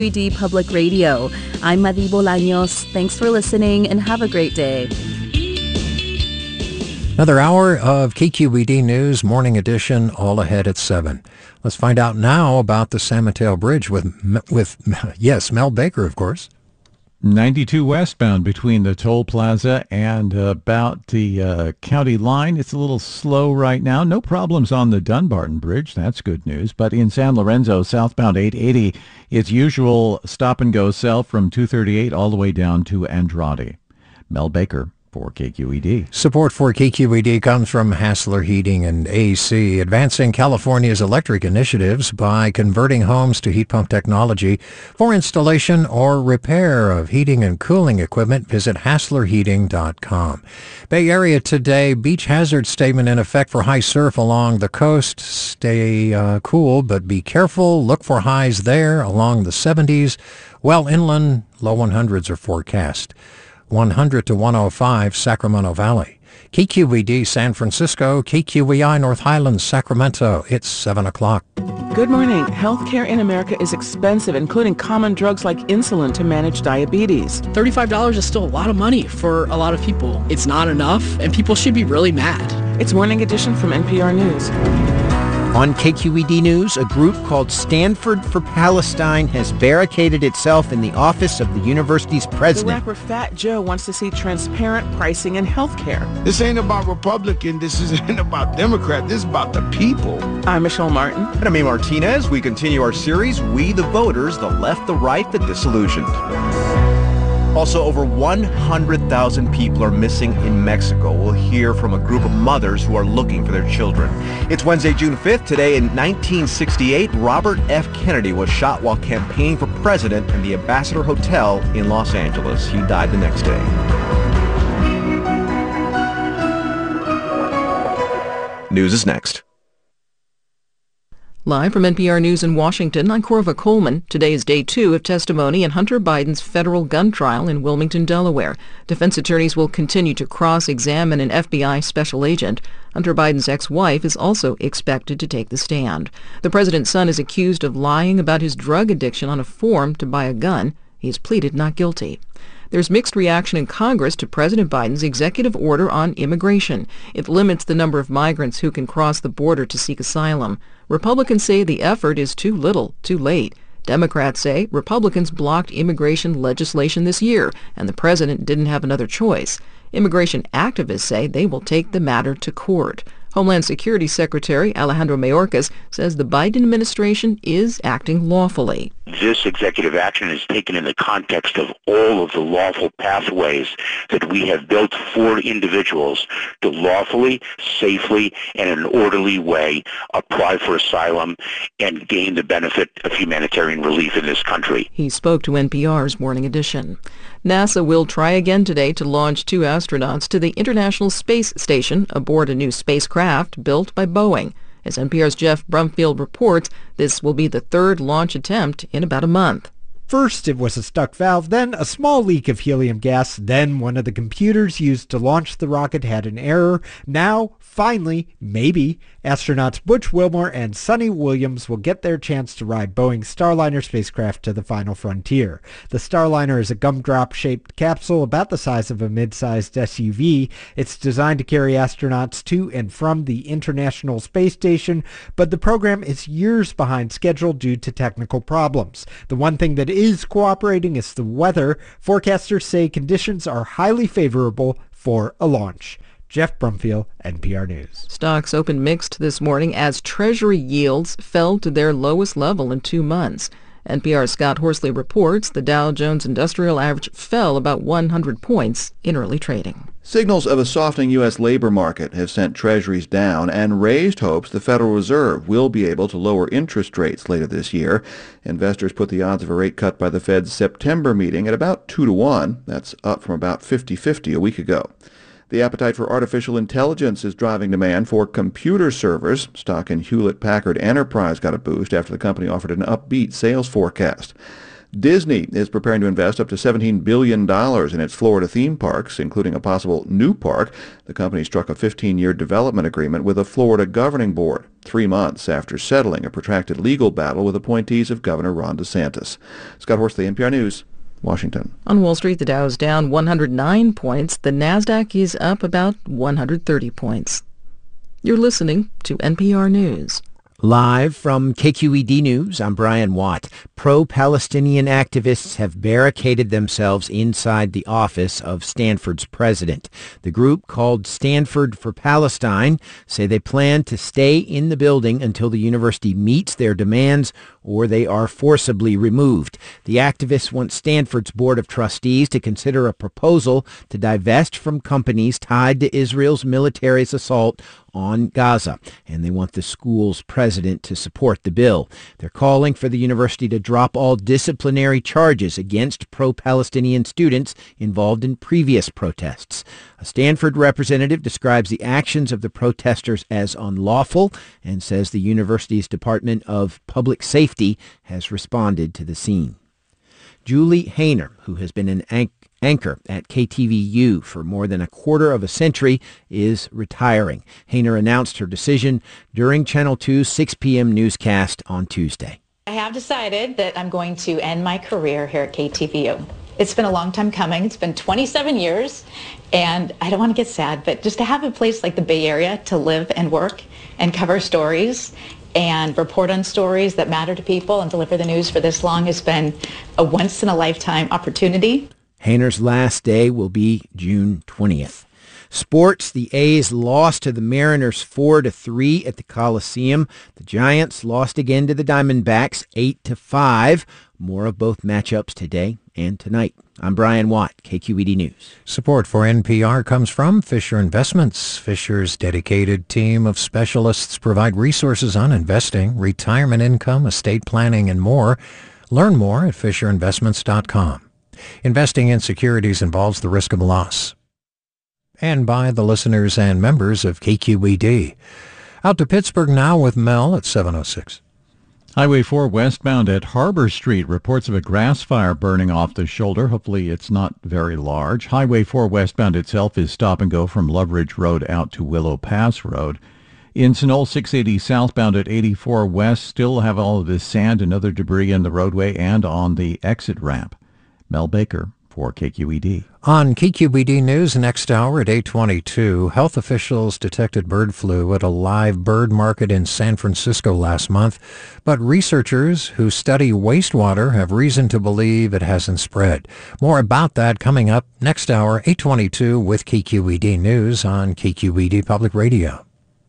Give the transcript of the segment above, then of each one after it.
KQED Public Radio. I'm Madi Bolaños. Thanks for listening and have a great day. Another hour of KQED News, morning edition, all ahead at 7. Let's find out now about the San Mateo Bridge with Mel Baker, of course. 92 westbound between the toll plaza and about the county line. It's a little slow right now. No problems on the Dunbarton Bridge. That's good news. But in San Lorenzo, southbound 880, it's usual stop and go south from 238 all the way down to Andrade. Mel Baker for KQED. Support for KQED comes from Hassler Heating and AC, advancing California's electric initiatives by converting homes to heat pump technology. For installation or repair of heating and cooling equipment, visit hasslerheating.com. Bay Area today, beach hazard statement in effect for high surf along the coast. Stay cool, but be careful. Look for highs there along the 70s. Well inland, low 100s are forecast. 100 to 105 Sacramento Valley. KQED San Francisco, KQEI North Highlands, Sacramento. It's 7 o'clock. Good morning. Healthcare in America is expensive, including common drugs like insulin to manage diabetes. $35 is still a lot of money for a lot of people. It's not enough, and people should be really mad. It's Morning Edition from NPR News. On KQED News, a group called Stanford for Palestine has barricaded itself in the office of the university's president. The rapper Fat Joe wants to see transparent pricing in healthcare. This ain't about Republican. This isn't about Democrat. This is about the people. I'm Michelle Martin. And I'm A. Martinez. We continue our series, We the Voters, the Left, the Right, the Disillusioned. Also, over 100,000 people are missing in Mexico. We'll hear from a group of mothers who are looking for their children. It's Wednesday, June 5th. Today in 1968, Robert F. Kennedy was shot while campaigning for president in the Ambassador Hotel in Los Angeles. He died the next day. News is next. Live from NPR News in Washington, I'm Corva Coleman. Today is day 2 of testimony in Hunter Biden's federal gun trial in Wilmington, Delaware. Defense attorneys will continue to cross-examine an FBI special agent. Hunter Biden's ex-wife is also expected to take the stand. The president's son is accused of lying about his drug addiction on a form to buy a gun. He has pleaded not guilty. There's mixed reaction in Congress to President Biden's executive order on immigration. It limits the number of migrants who can cross the border to seek asylum. Republicans say the effort is too little, too late. Democrats say Republicans blocked immigration legislation this year, and the president didn't have another choice. Immigration activists say they will take the matter to court. Homeland Security Secretary Alejandro Mayorkas says the Biden administration is acting lawfully. This executive action is taken in the context of all of the lawful pathways that we have built for individuals to lawfully, safely, and in an orderly way apply for asylum and gain the benefit of humanitarian relief in this country. He spoke to NPR's Morning Edition. NASA will try again today to launch 2 astronauts to the International Space Station aboard a new spacecraft built by Boeing. As NPR's Jeff Brumfield reports, this will be the 3rd launch attempt in about a month. First, it was a stuck valve, then a small leak of helium gas, then one of the computers used to launch the rocket had an error. Now, finally, maybe, astronauts Butch Wilmore and Sonny Williams will get their chance to ride Boeing's Starliner spacecraft to the final frontier. The Starliner is a gumdrop-shaped capsule about the size of a mid-sized SUV. It's designed to carry astronauts to and from the International Space Station, but the program is years behind schedule due to technical problems. The one thing that is cooperating is the weather. Forecasters say conditions are highly favorable for a launch. Jeff Brumfield, NPR News. Stocks opened mixed this morning as Treasury yields fell to their lowest level in 2 months. NPR's Scott Horsley reports the Dow Jones Industrial Average fell about 100 points in early trading. Signals of a softening U.S. labor market have sent Treasuries down and raised hopes the Federal Reserve will be able to lower interest rates later this year. Investors put the odds of a rate cut by the Fed's September meeting at about 2-1. That's up from about 50-50 a week ago. The appetite for artificial intelligence is driving demand for computer servers. Stock in Hewlett-Packard Enterprise got a boost after the company offered an upbeat sales forecast. Disney is preparing to invest up to $17 billion in its Florida theme parks, including a possible new park. The company struck a 15-year development agreement with a Florida governing board, 3 months after settling a protracted legal battle with appointees of Governor Ron DeSantis. Scott Horsley, NPR News, Washington. On Wall Street, the Dow is down 109 points. The Nasdaq is up about 130 points. You're listening to NPR News. Live from KQED News, I'm Brian Watt. Pro-Palestinian activists have barricaded themselves inside the office of Stanford's president. The group, called Stanford for Palestine, say they plan to stay in the building until the university meets their demands or they are forcibly removed. The activists want Stanford's Board of Trustees to consider a proposal to divest from companies tied to Israel's military's assault on Gaza, and they want the school's president to support the bill. They're calling for the university to drop all disciplinary charges against pro-Palestinian students involved in previous protests. A Stanford representative describes the actions of the protesters as unlawful and says the university's Department of Public Safety has responded to the scene. Julie Hayner, who has been an anchor at KTVU for more than a quarter of a century, is retiring. Hayner announced her decision during Channel 2's 6 p.m. newscast on Tuesday. I have decided that I'm going to end my career here at KTVU. It's been a long time coming. It's been 27 years, and I don't want to get sad, but just to have a place like the Bay Area to live and work and cover stories and report on stories that matter to people and deliver the news for this long has been a once-in-a-lifetime opportunity. Hayner's last day will be June 20th. Sports, the A's lost to the Mariners 4-3 at the Coliseum. The Giants lost again to the Diamondbacks 8-5. More of both matchups today and tonight. I'm Brian Watt, KQED News. Support for NPR comes from Fisher Investments. Fisher's dedicated team of specialists provide resources on investing, retirement income, estate planning, and more. Learn more at FisherInvestments.com. Investing in securities involves the risk of loss. And by the listeners and members of KQED. Out to Pittsburgh now with Mel at 7:06. Highway 4 westbound at Harbor Street, reports of a grass fire burning off the shoulder. Hopefully it's not very large. Highway 4 westbound itself is stop and go from Loveridge Road out to Willow Pass Road. In Sunol, 680 southbound at 84 west, still have all of this sand and other debris in the roadway and on the exit ramp. Mel Baker for KQED. On KQED News next hour at 8:22, health officials detected bird flu at a live bird market in San Francisco last month, but researchers who study wastewater have reason to believe it hasn't spread. More about that coming up next hour, 8:22, with KQED News on KQED Public Radio.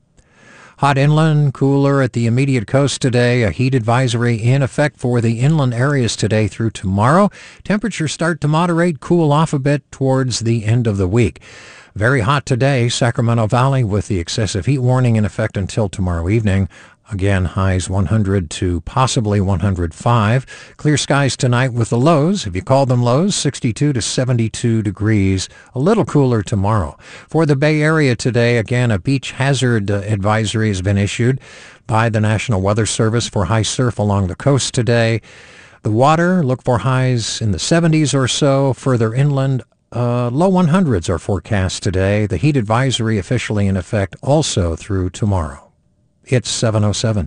Hot inland, cooler at the immediate coast today. A heat advisory in effect for the inland areas today through tomorrow. Temperatures start to moderate, cool off a bit towards the end of the week. Very hot today, Sacramento Valley with the excessive heat warning in effect until tomorrow evening. Again, highs 100 to possibly 105. Clear skies tonight with the lows, if you call them lows, 62 to 72 degrees. A little cooler tomorrow. For the Bay Area today, again, a beach hazard advisory has been issued by the National Weather Service for high surf along the coast today. The water, look for highs in the 70s or so. Further inland, low 100s are forecast today. The heat advisory officially in effect also through tomorrow. It's 7:07.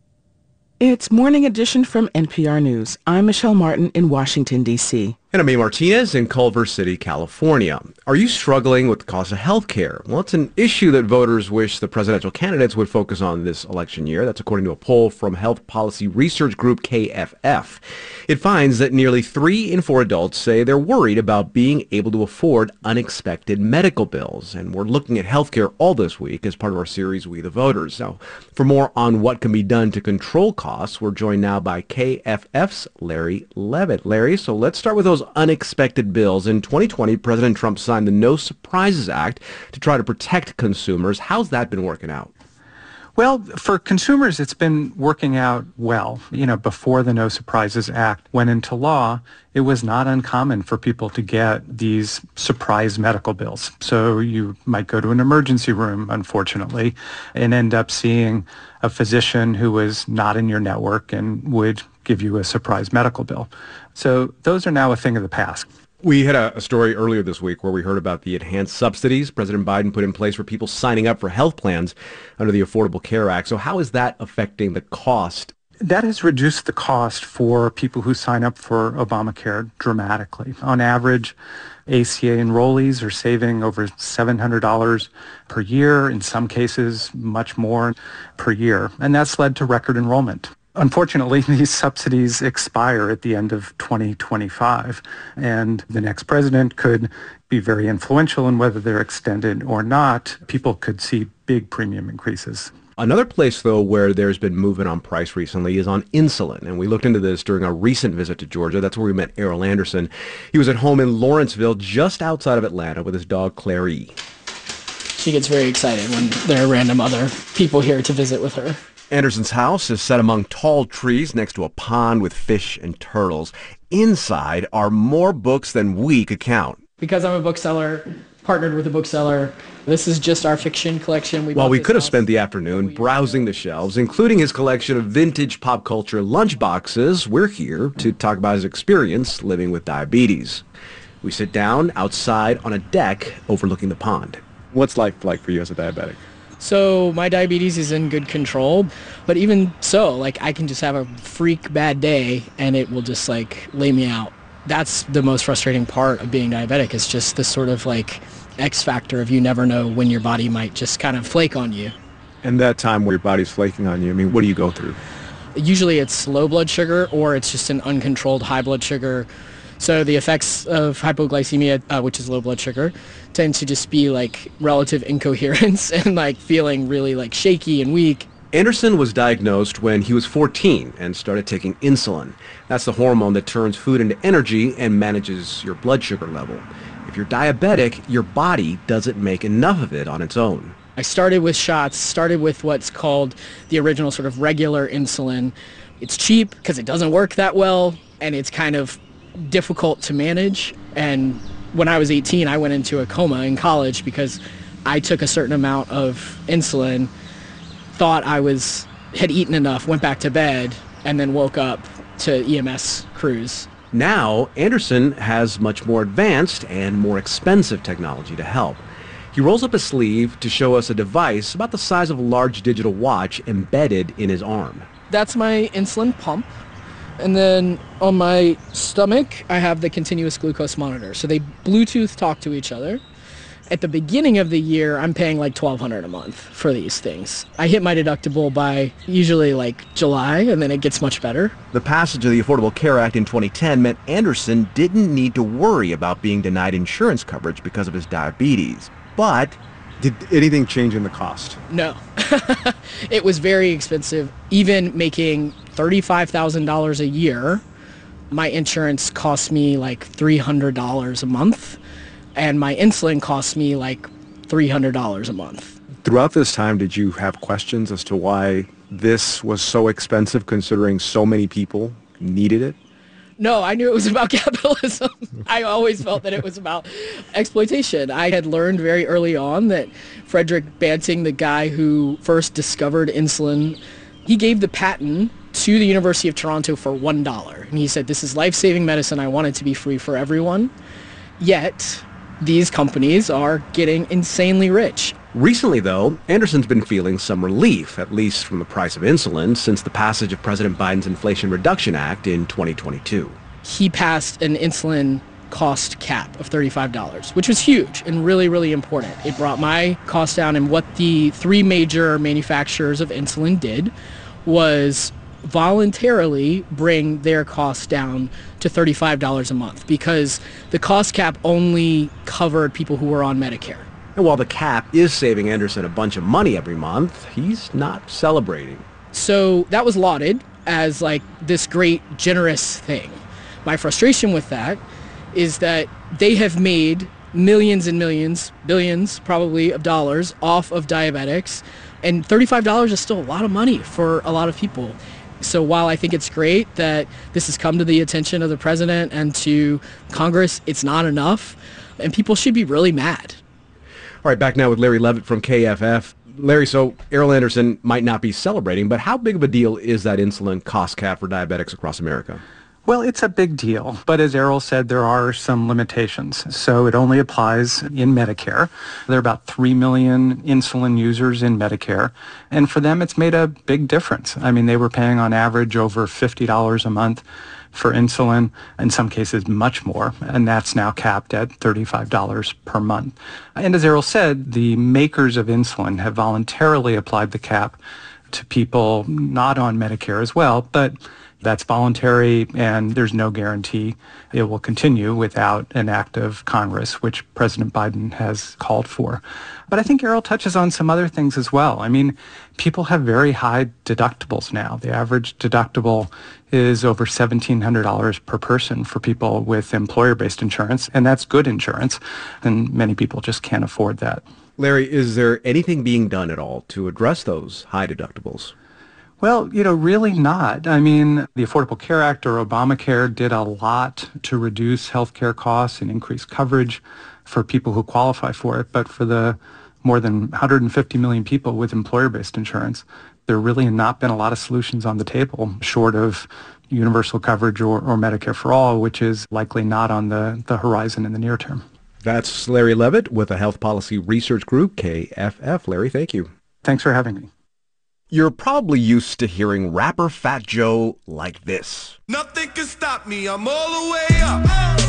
It's Morning Edition from NPR News. I'm Michelle Martin in Washington, D.C. And I'm A. Martinez in Culver City, California. Are you struggling with the cost of health care? Well, it's an issue that voters wish the presidential candidates would focus on this election year. That's according to a poll from health policy research group KFF. It finds that nearly 3 in 4 adults say they're worried about being able to afford unexpected medical bills. And we're looking at health care all this week as part of our series, We the Voters. Now, for more on what can be done to control costs, we're joined now by KFF's Larry Levitt. Larry, so let's start with those unexpected bills. In 2020, President Trump signed the No Surprises Act to try to protect consumers. How's that been working out? Well, for consumers, it's been working out well. Before the No Surprises Act went into law, it was not uncommon for people to get these surprise medical bills. So you might go to an emergency room, unfortunately, and end up seeing a physician who was not in your network and would give you a surprise medical bill. So those are now a thing of the past. We had a story earlier this week where we heard about the enhanced subsidies President Biden put in place for people signing up for health plans under the Affordable Care Act. So how is that affecting the cost? That has reduced the cost for people who sign up for Obamacare dramatically. On average, ACA enrollees are saving over $700 per year, in some cases much more per year, and that's led to record enrollment. Unfortunately, these subsidies expire at the end of 2025, and the next president could be very influential in whether they're extended or not. People could see big premium increases. Another place, though, where there's been movement on price recently is on insulin. And we looked into this during a recent visit to Georgia. That's where we met Errol Anderson. He was at home in Lawrenceville, just outside of Atlanta, with his dog, Clary. She gets very excited when there are random other people here to visit with her. Anderson's house is set among tall trees next to a pond with fish and turtles. Inside are more books than we could count. Because I'm a bookseller, partnered with a bookseller, this is just our fiction collection. While we could have spent the afternoon browsing the shelves, including his collection of vintage pop culture lunchboxes, we're here to talk about his experience living with diabetes. We sit down outside on a deck overlooking the pond. What's life like for you as a diabetic? So my diabetes is in good control, but even so, like, I can just have a freak bad day and it will just like lay me out. That's the most frustrating part of being diabetic, is just this sort of like X factor of you never know when your body might just kind of flake on you. And that time where your body's flaking on you, I mean, what do you go through? Usually it's low blood sugar or it's just an uncontrolled high blood sugar. So the effects of hypoglycemia, which is low blood sugar, tend to just be like relative incoherence and like feeling really like shaky and weak. Anderson was diagnosed when he was 14 and started taking insulin. That's the hormone that turns food into energy and manages your blood sugar level. If you're diabetic, your body doesn't make enough of it on its own. I started with shots, started with what's called the original sort of regular insulin. It's cheap because it doesn't work that well, and it's kind of difficult to manage. And when I was 18, I went into a coma in college because I took a certain amount of insulin, thought I had eaten enough, went back to bed, and then woke up to EMS crews. Now, Anderson has much more advanced and more expensive technology to help. He rolls up his sleeve to show us a device about the size of a large digital watch embedded in his arm. That's my insulin pump. And then on my stomach, I have the continuous glucose monitor. So they Bluetooth talk to each other. At the beginning of the year, I'm paying like $1,200 a month for these things. I hit my deductible by usually like July, and then it gets much better. The passage of the Affordable Care Act in 2010 meant Anderson didn't need to worry about being denied insurance coverage because of his diabetes. But did anything change in the cost? No. It was very expensive. Even making $35,000 a year, my insurance cost me like $300 a month. And my insulin costs me like $300 a month. Throughout this time, did you have questions as to why this was so expensive, considering so many people needed it? No, I knew it was about capitalism. I always felt that it was about exploitation. I had learned very early on that Frederick Banting, the guy who first discovered insulin, he gave the patent to the University of Toronto for $1. And he said, this is life-saving medicine. I want it to be free for everyone. Yet these companies are getting insanely rich. Recently, though, Anderson's been feeling some relief, at least from the price of insulin, since the passage of President Biden's Inflation Reduction Act in 2022. He passed an insulin cost cap of $35, which was huge and really, really important. It brought my cost down, and what the three major manufacturers of insulin did was voluntarily bring their costs down to $35 a month, because the cost cap only covered people who were on Medicare. And while the cap is saving Anderson a bunch of money every month, he's not celebrating. So that was lauded as like this great, generous thing. My frustration with that is that they have made millions and millions, billions probably, of dollars off of diabetics, and $35 is still a lot of money for a lot of people. So while I think it's great that this has come to the attention of the president and to Congress, it's not enough, and people should be really mad. All right, back now with Larry Levitt from KFF. Larry, so Errol Anderson might not be celebrating, but how big of a deal is that insulin cost cap for diabetics across America? Well, it's a big deal, but as Errol said, there are some limitations. So it only applies in Medicare. There are about 3 million insulin users in Medicare, and for them it's made a big difference. I mean, they were paying on average over $50 a month for insulin, in some cases much more, and that's now capped at $35 per month. And as Errol said, the makers of insulin have voluntarily applied the cap to people not on Medicare as well, but that's voluntary, and there's no guarantee it will continue without an act of Congress, which President Biden has called for. But I think Errol touches on some other things as well. I mean, people have very high deductibles now. The average deductible is over $1,700 per person for people with employer-based insurance, and that's good insurance, and many people just can't afford that. Larry, is there anything being done at all to address those high deductibles? Well, really not. I mean, the Affordable Care Act or Obamacare did a lot to reduce healthcare costs and increase coverage for people who qualify for it. But for the more than 150 million people with employer-based insurance, there really have not been a lot of solutions on the table short of universal coverage or Medicare for all, which is likely not on the horizon in the near term. That's Larry Levitt with the Health Policy Research Group, KFF. Larry, thank you. Thanks for having me. You're probably used to hearing rapper Fat Joe like this. Nothing can stop me, I'm all the way up.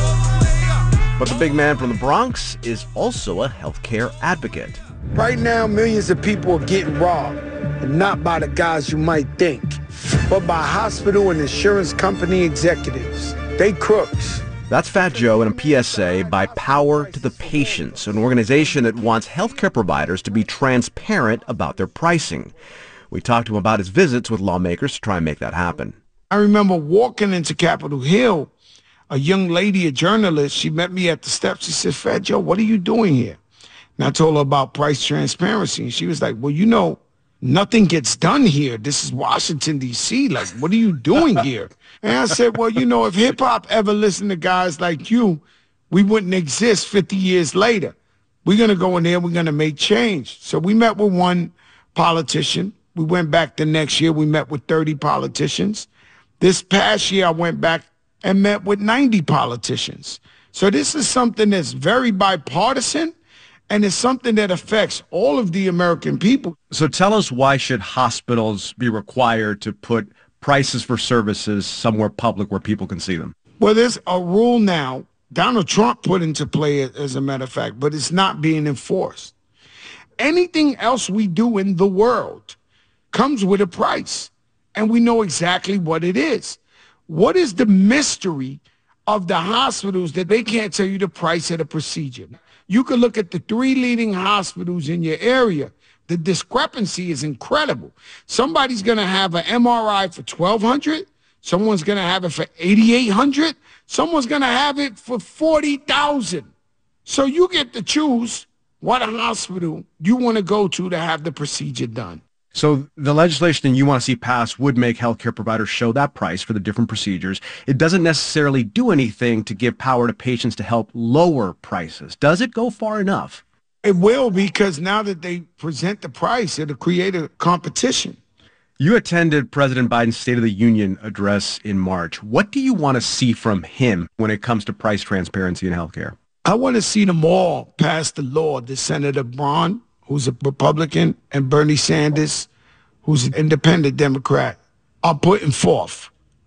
But the big man from the Bronx is also a healthcare advocate. Right now, millions of people are getting robbed, and not by the guys you might think, but by hospital and insurance company executives. They crooks. That's Fat Joe in a PSA by Power to the Patients, an organization that wants healthcare providers to be transparent about their pricing. We talked to him about his visits with lawmakers to try and make that happen. I remember walking into Capitol Hill, a young lady, a journalist, she met me at the steps. She said, Fat Joe, what are you doing here? And I told her about price transparency. And she was like, well, nothing gets done here. This is Washington, D.C. Like, what are you doing here? And I said, well, if hip-hop ever listened to guys like you, we wouldn't exist 50 years later. We're going to go in there, we're going to make change. So we met with one politician. We went back the next year, we met with 30 politicians. This past year, I went back and met with 90 politicians. So this is something that's very bipartisan, and it's something that affects all of the American people. So tell us, why should hospitals be required to put prices for services somewhere public where people can see them? Well, there's a rule now Donald Trump put into play, as a matter of fact, but it's not being enforced. Anything else we do in the world comes with a price, and we know exactly what it is. What is the mystery of the hospitals that they can't tell you the price of the procedure? You can look at the 3 leading hospitals in your area. The discrepancy is incredible. Somebody's going to have an MRI for $1,200. Someone's going to have it for $8,800. Someone's going to have it for $40,000. So you get to choose what hospital you want to go to have the procedure done. So the legislation you want to see passed would make healthcare providers show that price for the different procedures. It doesn't necessarily do anything to give power to patients to help lower prices. Does it go far enough? It will, because now that they present the price, it'll create a competition. You attended President Biden's State of the Union address in March. What do you want to see from him when it comes to price transparency in healthcare? I want to see them all pass the law that Senator Braun, who's a Republican, and Bernie Sanders, who's an independent Democrat, are putting forth.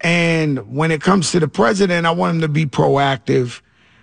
And when it comes to the president, I want him to be proactive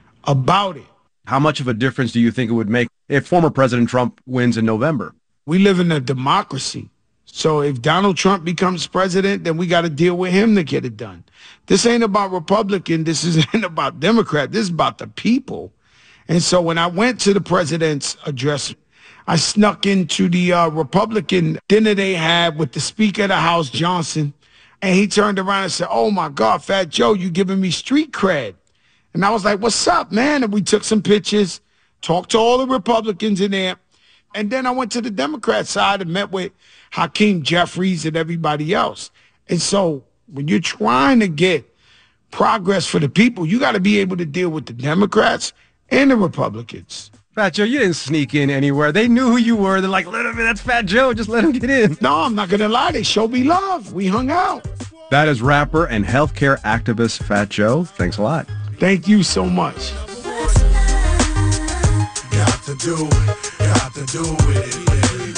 about it. How much of a difference do you think it would make if former President Trump wins in November? We live in a democracy. So if Donald Trump becomes president, then we got to deal with him to get it done. This ain't about Republican. This isn't about Democrat. This is about the people. And so when I went to the president's address, I snuck into the Republican dinner they had with the Speaker of the House, Johnson, and he turned around and said, oh, my God, Fat Joe, you giving me street cred. And I was like, what's up, man? And we took some pictures, talked to all the Republicans in there, and then I went to the Democrat side and met with Hakeem Jeffries and everybody else. And so when you're trying to get progress for the people, you got to be able to deal with the Democrats and the Republicans. Fat Joe, you didn't sneak in anywhere. They knew who you were. They're like, that's Fat Joe. Just let him get in. No, I'm not going to lie. They showed me love. We hung out. That is rapper and healthcare activist Fat Joe. Thanks a lot. Thank you so much. Got to do with it.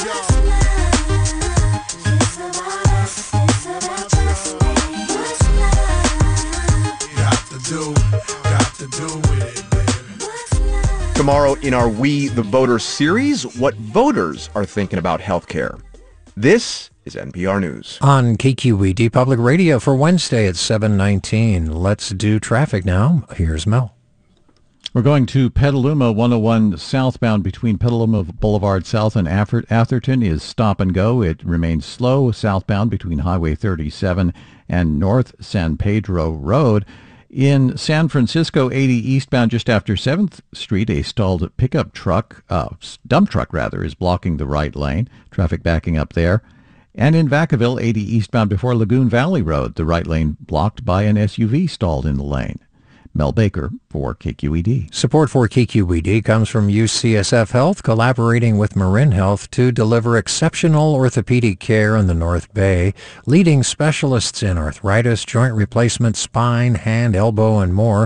Got to do with it. Tomorrow in our We the Voters series, what voters are thinking about healthcare. This is NPR News. On KQED Public Radio for Wednesday at 7:19. Let's do traffic now. Here's Mel. We're going to Petaluma. 101 southbound between Petaluma Boulevard South and Atherton is stop and go. It remains slow southbound between Highway 37 and North San Pedro Road. In San Francisco, 80 eastbound just after 7th Street, a stalled pickup truck, dump truck rather, is blocking the right lane. Traffic backing up there. And in Vacaville, 80 eastbound before Lagoon Valley Road, the right lane blocked by an SUV stalled in the lane. Mel Baker for KQED. Support for KQED comes from UCSF Health, collaborating with Marin Health to deliver exceptional orthopedic care in the North Bay, leading specialists in arthritis, joint replacement, spine, hand, elbow, and more.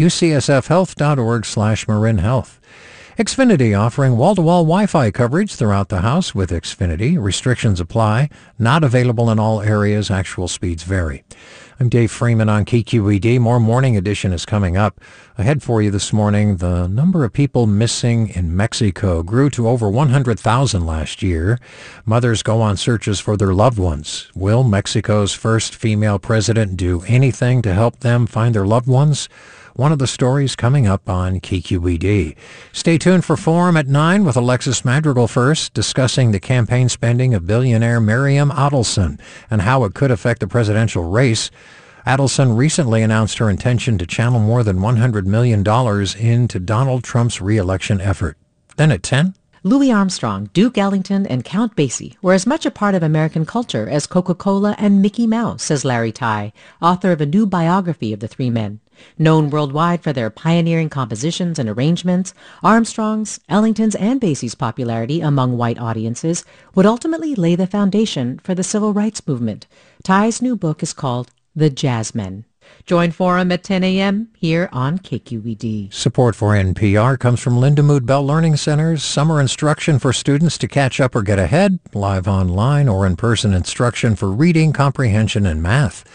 UCSFhealth.org/Marin Health. Xfinity offering wall-to-wall Wi-Fi coverage throughout the house with Xfinity. Restrictions apply. Not available in all areas. Actual speeds vary. I'm Dave Freeman on KQED. More Morning Edition is coming up. Ahead for you this morning, the number of people missing in Mexico grew to over 100,000 last year. Mothers go on searches for their loved ones. Will Mexico's first female president do anything to help them find their loved ones? One of the stories coming up on KQED. Stay tuned for Forum at 9 with Alexis Madrigal first, discussing the campaign spending of billionaire Miriam Adelson and how it could affect the presidential race. Adelson recently announced her intention to channel more than $100 million into Donald Trump's re-election effort. Then at 10... Louis Armstrong, Duke Ellington, and Count Basie were as much a part of American culture as Coca-Cola and Mickey Mouse, says Larry Tye, author of a new biography of the three men. Known worldwide for their pioneering compositions and arrangements, Armstrong's, Ellington's, and Basie's popularity among white audiences would ultimately lay the foundation for the civil rights movement. Tye's new book is called The Jazzmen. Join Forum at 10 a.m. here on KQED. Support for NPR comes from Lindamood Bell Learning Centers. Summer instruction for students to catch up or get ahead. Live online or in-person instruction for reading, comprehension, and math.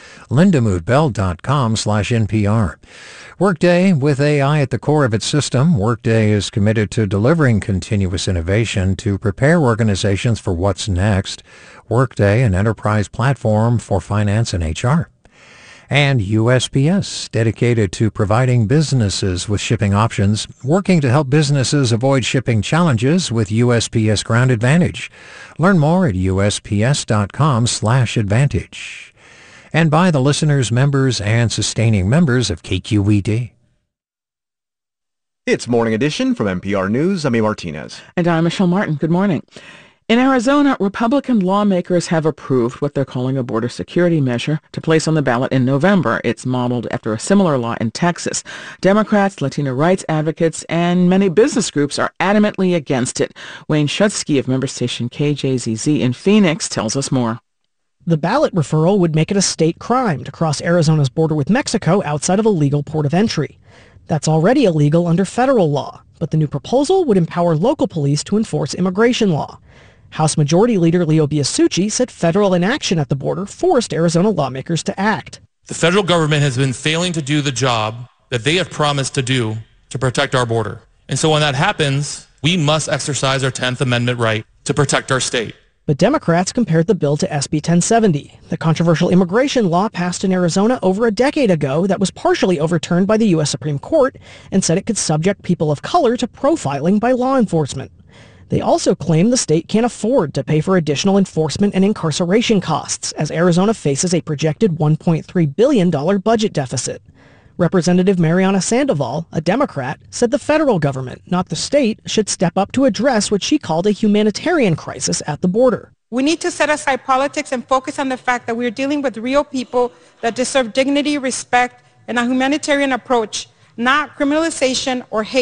lindamoodbell.com/NPR. Workday, with AI at the core of its system, Workday is committed to delivering continuous innovation to prepare organizations for what's next. Workday, an enterprise platform for finance and HR. And USPS, dedicated to providing businesses with shipping options, working to help businesses avoid shipping challenges with USPS Ground Advantage. Learn more at usps.com/advantage. And by the listeners, members, and sustaining members of KQED. It's Morning Edition from NPR News. I'm A. Martinez. And I'm Michelle Martin. Good morning. In Arizona, Republican lawmakers have approved what they're calling a border security measure to place on the ballot in November. It's modeled after a similar law in Texas. Democrats, Latino rights advocates, and many business groups are adamantly against it. Wayne Schutsky of member station KJZZ in Phoenix tells us more. The ballot referral would make it a state crime to cross Arizona's border with Mexico outside of a legal port of entry. That's already illegal under federal law, but the new proposal would empower local police to enforce immigration law. House Majority Leader Leo Biasucci said federal inaction at the border forced Arizona lawmakers to act. The federal government has been failing to do the job that they have promised to do to protect our border. And so when that happens, we must exercise our 10th Amendment right to protect our state. But Democrats compared the bill to SB 1070, the controversial immigration law passed in Arizona over a decade ago that was partially overturned by the U.S. Supreme Court and said it could subject people of color to profiling by law enforcement. They also claim the state can't afford to pay for additional enforcement and incarceration costs, as Arizona faces a projected $1.3 billion budget deficit. Representative Mariana Sandoval, a Democrat, said the federal government, not the state, should step up to address what she called a humanitarian crisis at the border. We need to set aside politics and focus on the fact that we're dealing with real people that deserve dignity, respect, and a humanitarian approach, not criminalization or hate.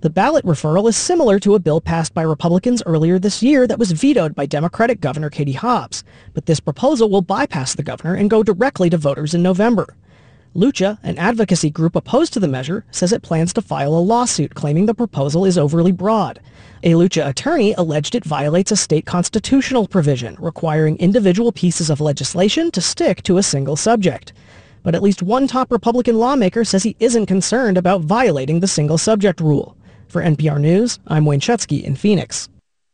The ballot referral is similar to a bill passed by Republicans earlier this year that was vetoed by Democratic Governor Katie Hobbs, but this proposal will bypass the governor and go directly to voters in November. Lucha, an advocacy group opposed to the measure, says it plans to file a lawsuit claiming the proposal is overly broad. A Lucha attorney alleged it violates a state constitutional provision requiring individual pieces of legislation to stick to a single subject. But at least one top Republican lawmaker says he isn't concerned about violating the single subject rule. For NPR News, I'm Wayne Schutsky in Phoenix.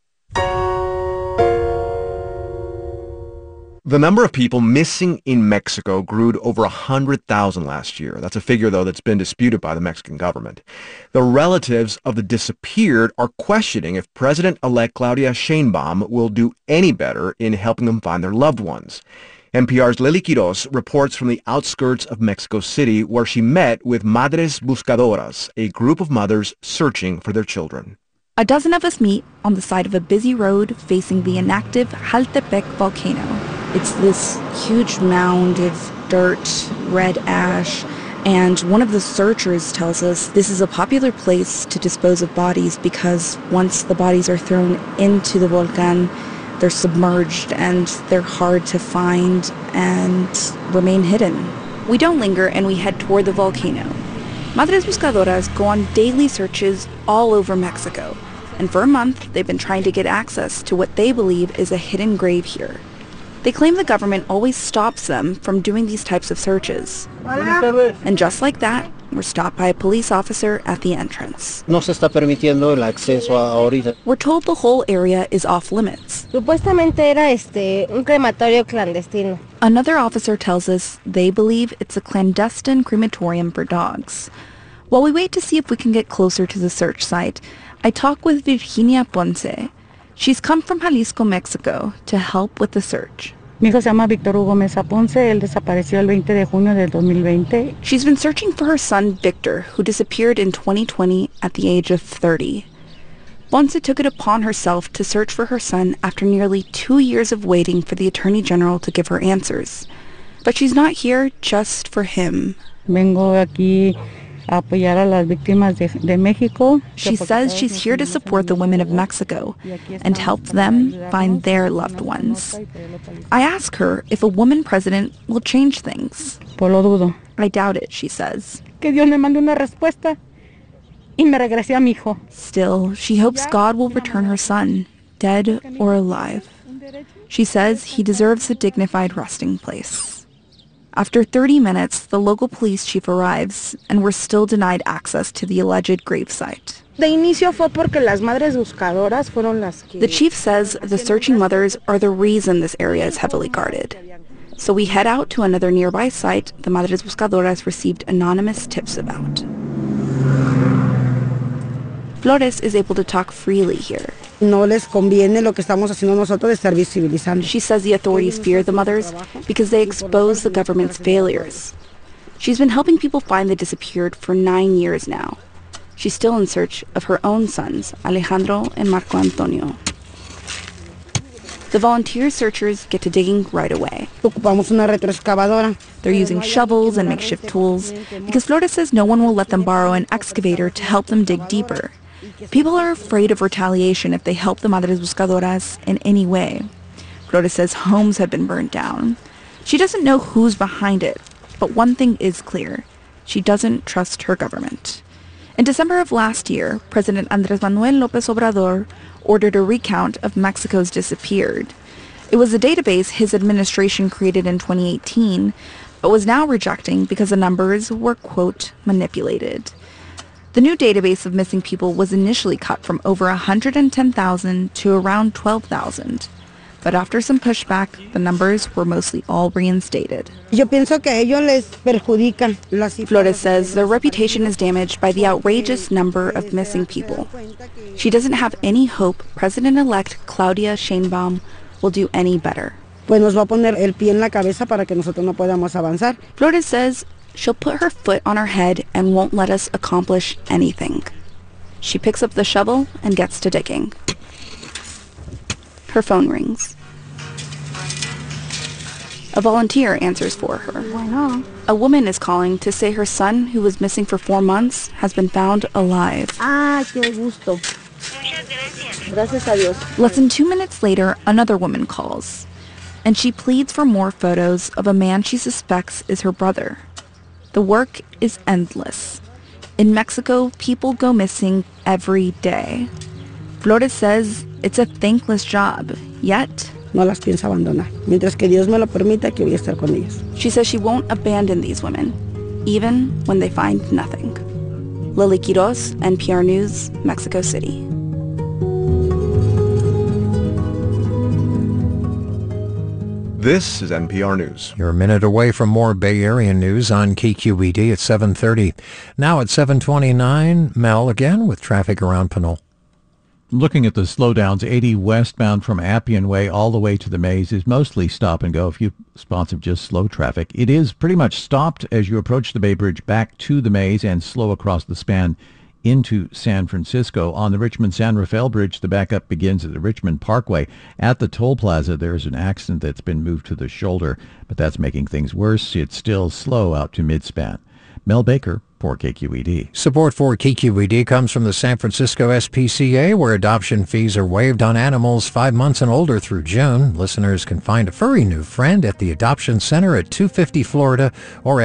The number of people missing in Mexico grew to over 100,000 last year. That's a figure, though, that's been disputed by the Mexican government. The relatives of the disappeared are questioning if President-elect Claudia Sheinbaum will do any better in helping them find their loved ones. NPR's Lily Quiroz reports from the outskirts of Mexico City, where she met with Madres Buscadoras, a group of mothers searching for their children. A dozen of us meet on the side of a busy road facing the inactive Jaltepec volcano. It's this huge mound of dirt, red ash, and one of the searchers tells us this is a popular place to dispose of bodies because once the bodies are thrown into the volcan, they're submerged and they're hard to find and remain hidden. We don't linger and we head toward the volcano. Madres Buscadoras go on daily searches all over Mexico, and for a month they've been trying to get access to what they believe is a hidden grave here. They claim the government always stops them from doing these types of searches. And just like that, we're stopped by a police officer at the entrance. No se está permitiendo el acceso ahorita. We're told the whole area is off limits. Supuestamente era un crematorio clandestino. Another officer tells us they believe it's a clandestine crematorium for dogs. While we wait to see if we can get closer to the search site, I talk with Virginia Ponce. She's come from Jalisco, Mexico, to help with the search. Mi hijo se llama Víctor Hugo Mesa Ponce. Él desapareció el 20 de junio del 2020. She's been searching for her son, Victor, who disappeared in 2020 at the age of 30. Ponce took it upon herself to search for her son after nearly 2 years of waiting for the Attorney General to give her answers. But she's not here just for him. Vengo aquí a apoyar a las víctimas de México. She says she's here to support the women of Mexico and help them find their loved ones. I ask her if a woman president will change things. Pues lo dudo. I doubt it, she says. Que Dios me mande una respuesta y me regrese a mi hijo. Still, she hopes God will return her son, dead or alive. She says he deserves a dignified resting place. After 30 minutes, the local police chief arrives, and we're still denied access to the alleged gravesite. De inicio fue porque las madres buscadoras fueron las que... The chief says the searching mothers are the reason this area is heavily guarded. So we head out to another nearby site the Madres Buscadoras received anonymous tips about. Flores is able to talk freely here. No les conviene lo que estamos haciendo nosotros de estar visibilizando. She says the authorities fear the mothers because they expose the government's failures. She's been helping people find the disappeared for 9 years now. She's still in search of her own sons, Alejandro and Marco Antonio. The volunteer searchers get to digging right away. Ocupamos una retroexcavadora. They're using shovels and makeshift tools because Flores says no one will let them borrow an excavator to help them dig deeper. People are afraid of retaliation if they help the Madres Buscadoras in any way. Flores says homes have been burned down. She doesn't know who's behind it, but one thing is clear. She doesn't trust her government. In December of last year, President Andrés Manuel López Obrador ordered a recount of Mexico's disappeared. It was a database his administration created in 2018, but was now rejecting because the numbers were, quote, manipulated. The new database of missing people was initially cut from over 110,000 to around 12,000. But after some pushback, the numbers were mostly all reinstated. Yo pienso que ellos les perjudican. Flores says their reputation is damaged by the outrageous number of missing people. She doesn't have any hope President-elect Claudia Sheinbaum will do any better. Pues nos va a poner el pie en la cabeza para que nosotros no podamos avanzar. Flores says she'll put her foot on her head and won't let us accomplish anything. She picks up the shovel and gets to digging. Her phone rings. A volunteer answers for her. A woman is calling to say her son, who was missing for 4 months, has been found alive. Qué gusto. Gracias a Dios. Less than 2 minutes later, another woman calls, and she pleads for more photos of a man she suspects is her brother. The work is endless. In Mexico, people go missing every day. Flores says it's a thankless job, yet No las pienso abandonar. Mientras que Dios me lo permita, que voy a estar con ellas. she says she won't abandon these women, even when they find nothing. Lily Quiroz, NPR News, Mexico City. This is NPR News. You're a minute away from more Bay Area news on KQED at 7:30. Now at 7:29, Mel again with traffic around Pinole. Looking at the slowdowns, 80 westbound from Appian Way all the way to the Maze is mostly stop and go. A few spots of just slow traffic. It is pretty much stopped as you approach the Bay Bridge back to the Maze and slow across the span into San Francisco. On the Richmond-San Rafael Bridge, the backup begins at the Richmond Parkway. At the toll plaza, there's an accident that's been moved to the shoulder, but that's making things worse. It's still slow out to mid-span. Mel Baker for KQED. Support for KQED comes from the San Francisco SPCA, where adoption fees are waived on animals 5 months and older through June. Listeners can find a furry new friend at the Adoption Center at 250 Florida or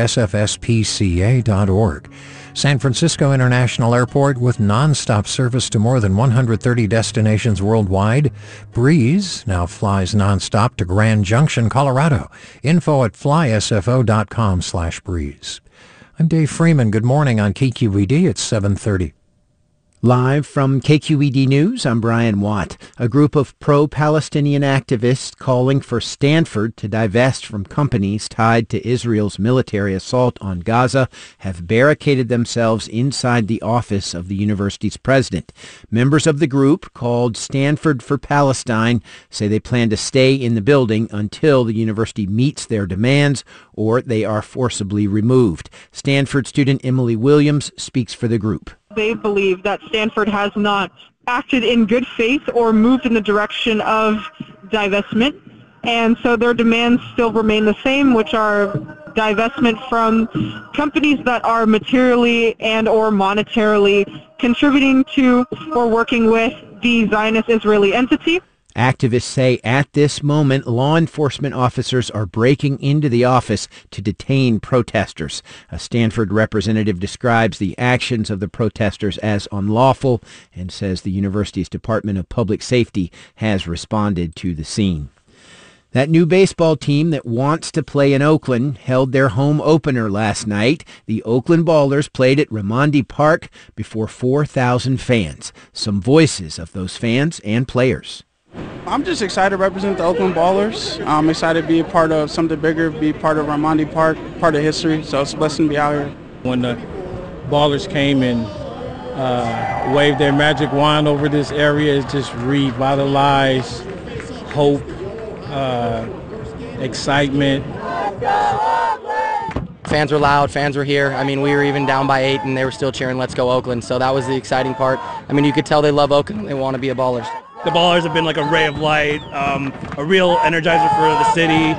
sfspca.org. San Francisco International Airport with nonstop service to more than 130 destinations worldwide. Breeze now flies nonstop to Grand Junction, Colorado. Info at flysfo.com/breeze. I'm Dave Freeman. Good morning on KQED at 7:30. Live from KQED News, I'm Brian Watt. A group of pro-Palestinian activists calling for Stanford to divest from companies tied to Israel's military assault on Gaza have barricaded themselves inside the office of the university's president. Members of the group, called Stanford for Palestine, say they plan to stay in the building until the university meets their demands or they are forcibly removed. Stanford student Emily Williams speaks for the group. They believe that Stanford has not acted in good faith or moved in the direction of divestment, and so their demands still remain the same, which are divestment from companies that are materially and or monetarily contributing to or working with the Zionist Israeli entity. Activists say at this moment, law enforcement officers are breaking into the office to detain protesters. A Stanford representative describes the actions of the protesters as unlawful and says the university's Department of Public Safety has responded to the scene. That new baseball team that wants to play in Oakland held their home opener last night. The Oakland Ballers played at Raimondi Park before 4,000 fans. Some voices of those fans and players. I'm just excited to represent the Oakland Ballers. I'm excited to be a part of something bigger, be part of Raimondi Park, part of history, so it's a blessing to be out here. When the Ballers came and waved their magic wand over this area, it just revitalized hope, excitement. Fans were loud, fans were here. I mean, we were even down by 8 and they were still cheering, "Let's go Oakland." So that was the exciting part. I mean, you could tell they love Oakland. They want to be a Ballers. The Ballers have been like a ray of light, a real energizer for the city.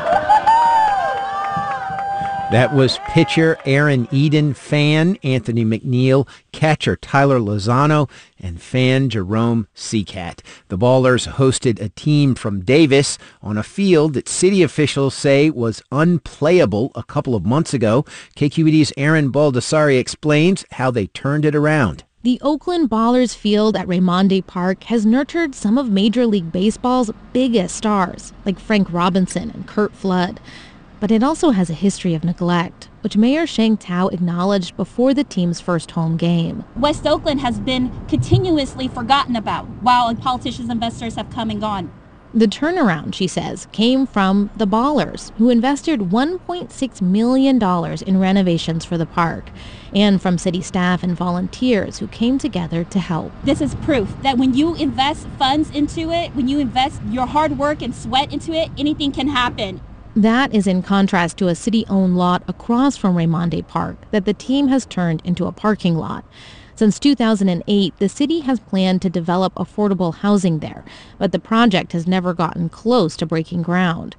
That was pitcher Aaron Eden, fan Anthony McNeil, catcher Tyler Lozano, and fan Jerome Seacat. The Ballers hosted a team from Davis on a field that city officials say was unplayable a couple of months ago. KQED's Aaron Baldassari explains how they turned it around. The Oakland Ballers field at Raimondi Park has nurtured some of Major League Baseball's biggest stars, like Frank Robinson and Curt Flood. But it also has a history of neglect, which Mayor Sheng Tao acknowledged before the team's first home game. West Oakland has been continuously forgotten about while politicians and investors have come and gone. The turnaround, she says, came from the Ballers, who invested $1.6 million in renovations for the park, and from city staff and volunteers who came together to help. This is proof that when you invest funds into it, when you invest your hard work and sweat into it, anything can happen. That is in contrast to a city-owned lot across from Raimondi Park that the team has turned into a parking lot. Since 2008, the city has planned to develop affordable housing there, but the project has never gotten close to breaking ground.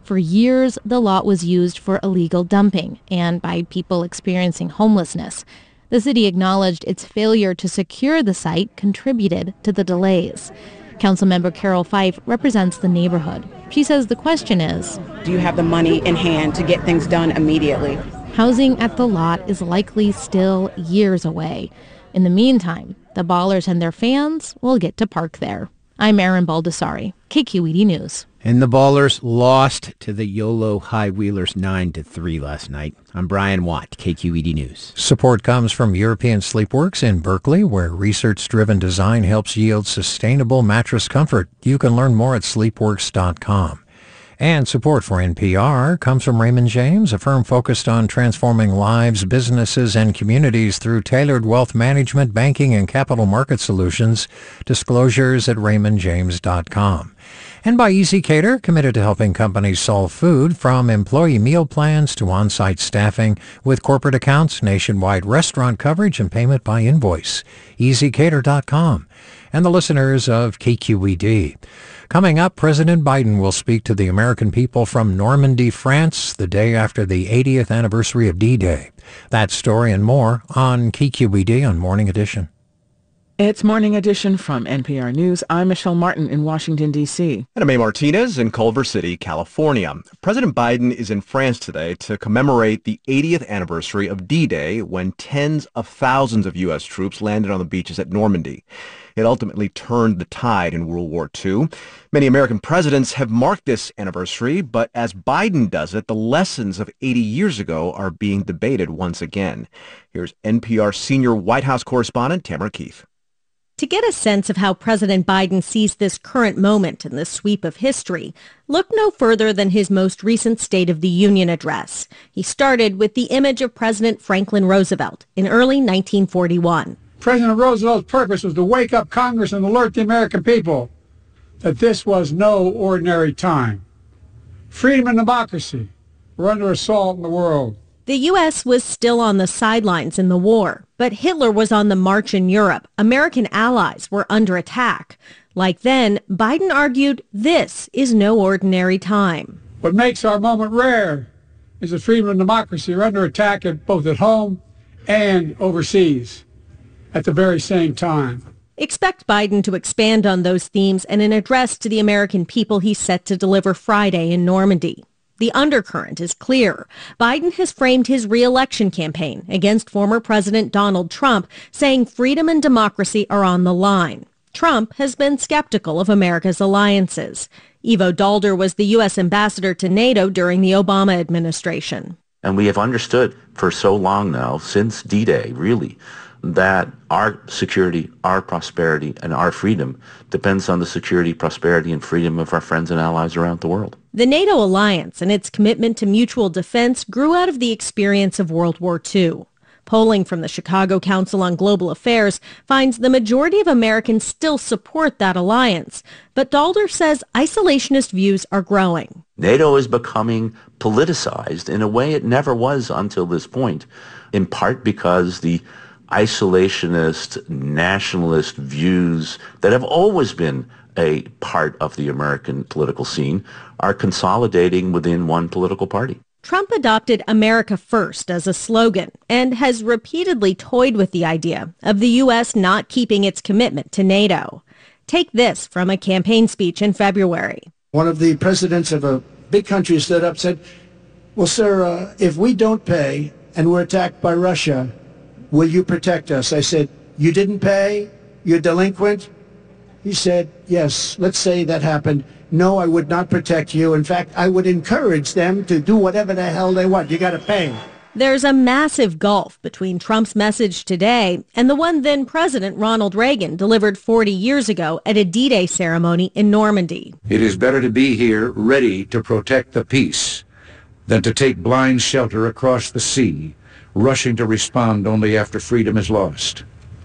For years, the lot was used for illegal dumping and by people experiencing homelessness. The city acknowledged its failure to secure the site contributed to the delays. Councilmember Carol Fife represents the neighborhood. She says the question is, do you have the money in hand to get things done immediately? Housing at the lot is likely still years away. In the meantime, the Ballers and their fans will get to park there. I'm Erin Baldessari, KQED News. And the Ballers lost to the YOLO High Wheelers 9-3 last night. I'm Brian Watt, KQED News. Support comes from European Sleepworks in Berkeley, where research-driven design helps yield sustainable mattress comfort. You can learn more at sleepworks.com. And support for NPR comes from Raymond James, a firm focused on transforming lives, businesses, and communities through tailored wealth management, banking, and capital market solutions. Disclosures at raymondjames.com. And by ezCater, committed to helping companies solve food, from employee meal plans to on-site staffing, with corporate accounts, nationwide restaurant coverage, and payment by invoice. ezCater.com. And the listeners of KQED. Coming up, President Biden will speak to the American people from Normandy, France, the day after the 80th anniversary of D-Day. That story and more on KQED on Morning Edition. It's Morning Edition from NPR News. I'm Michelle Martin in Washington, D.C. And I'm A. Martinez in Culver City, California. President Biden is in France today to commemorate the 80th anniversary of D-Day, when tens of thousands of U.S. troops landed on the beaches at Normandy. It ultimately turned the tide in World War II. Many American presidents have marked this anniversary, but as Biden does it, the lessons of 80 years ago are being debated once again. Here's NPR senior White House correspondent Tamara Keith. To get a sense of how President Biden sees this current moment in the sweep of history, look no further than his most recent State of the Union address. He started with the image of President Franklin Roosevelt in early 1941. President Roosevelt's purpose was to wake up Congress and alert the American people that this was no ordinary time. Freedom and democracy were under assault in the world. The U.S. was still on the sidelines in the war, but Hitler was on the march in Europe. American allies were under attack. Like then, Biden argued this is no ordinary time. What makes our moment rare is that freedom and democracy are under attack both at home and overseas at the very same time. Expect Biden to expand on those themes in an address to the American people he's set to deliver Friday in Normandy. The undercurrent is clear. Biden has framed his re-election campaign against former President Donald Trump, saying freedom and democracy are on the line. Trump has been skeptical of America's alliances. Ivo Daalder was the U.S. ambassador to NATO during the Obama administration. And we have understood for so long now, since D-Day, really, that our security, our prosperity, and our freedom depends on the security, prosperity, and freedom of our friends and allies around the world. The NATO alliance and its commitment to mutual defense grew out of the experience of World War II. Polling from the Chicago Council on Global Affairs finds the majority of Americans still support that alliance, but Daalder says isolationist views are growing. NATO is becoming politicized in a way it never was until this point, in part because the isolationist, nationalist views that have always been a part of the American political scene are consolidating within one political party. Trump adopted America First as a slogan and has repeatedly toyed with the idea of the U.S. not keeping its commitment to NATO. Take this from a campaign speech in February. One of the presidents of a big country stood up and said, well, sir, if we don't pay and we're attacked by Russia, will you protect us? I said, you didn't pay? You're delinquent? He said, yes, let's say that happened. No, I would not protect you. In fact, I would encourage them to do whatever the hell they want. You got to pay. There's a massive gulf between Trump's message today and the one then President Ronald Reagan delivered 40 years ago at a D-Day ceremony in Normandy. It is better to be here ready to protect the peace than to take blind shelter across the sea, rushing to respond only after freedom is lost.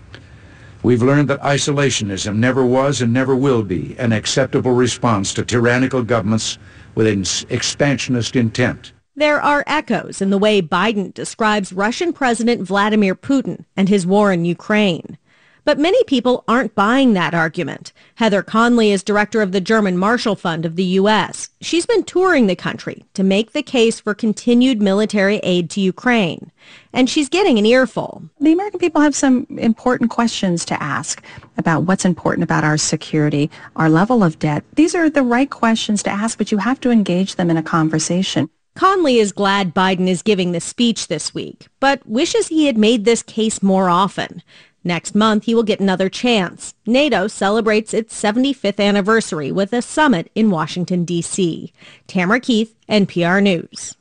We've learned that isolationism never was and never will be an acceptable response to tyrannical governments with an expansionist intent. There are echoes in the way Biden describes Russian President Vladimir Putin and his war in Ukraine. But many people aren't buying that argument. Heather Conley is director of the German Marshall Fund of the U.S. She's been touring the country to make the case for continued military aid to Ukraine. And she's getting an earful. The American people have some important questions to ask about what's important about our security, our level of debt. These are the right questions to ask, but you have to engage them in a conversation. Conley is glad Biden is giving this speech this week, but wishes he had made this case more often. Next month, he will get another chance. NATO celebrates its 75th anniversary with a summit in Washington, D.C. Tamara Keith, NPR News.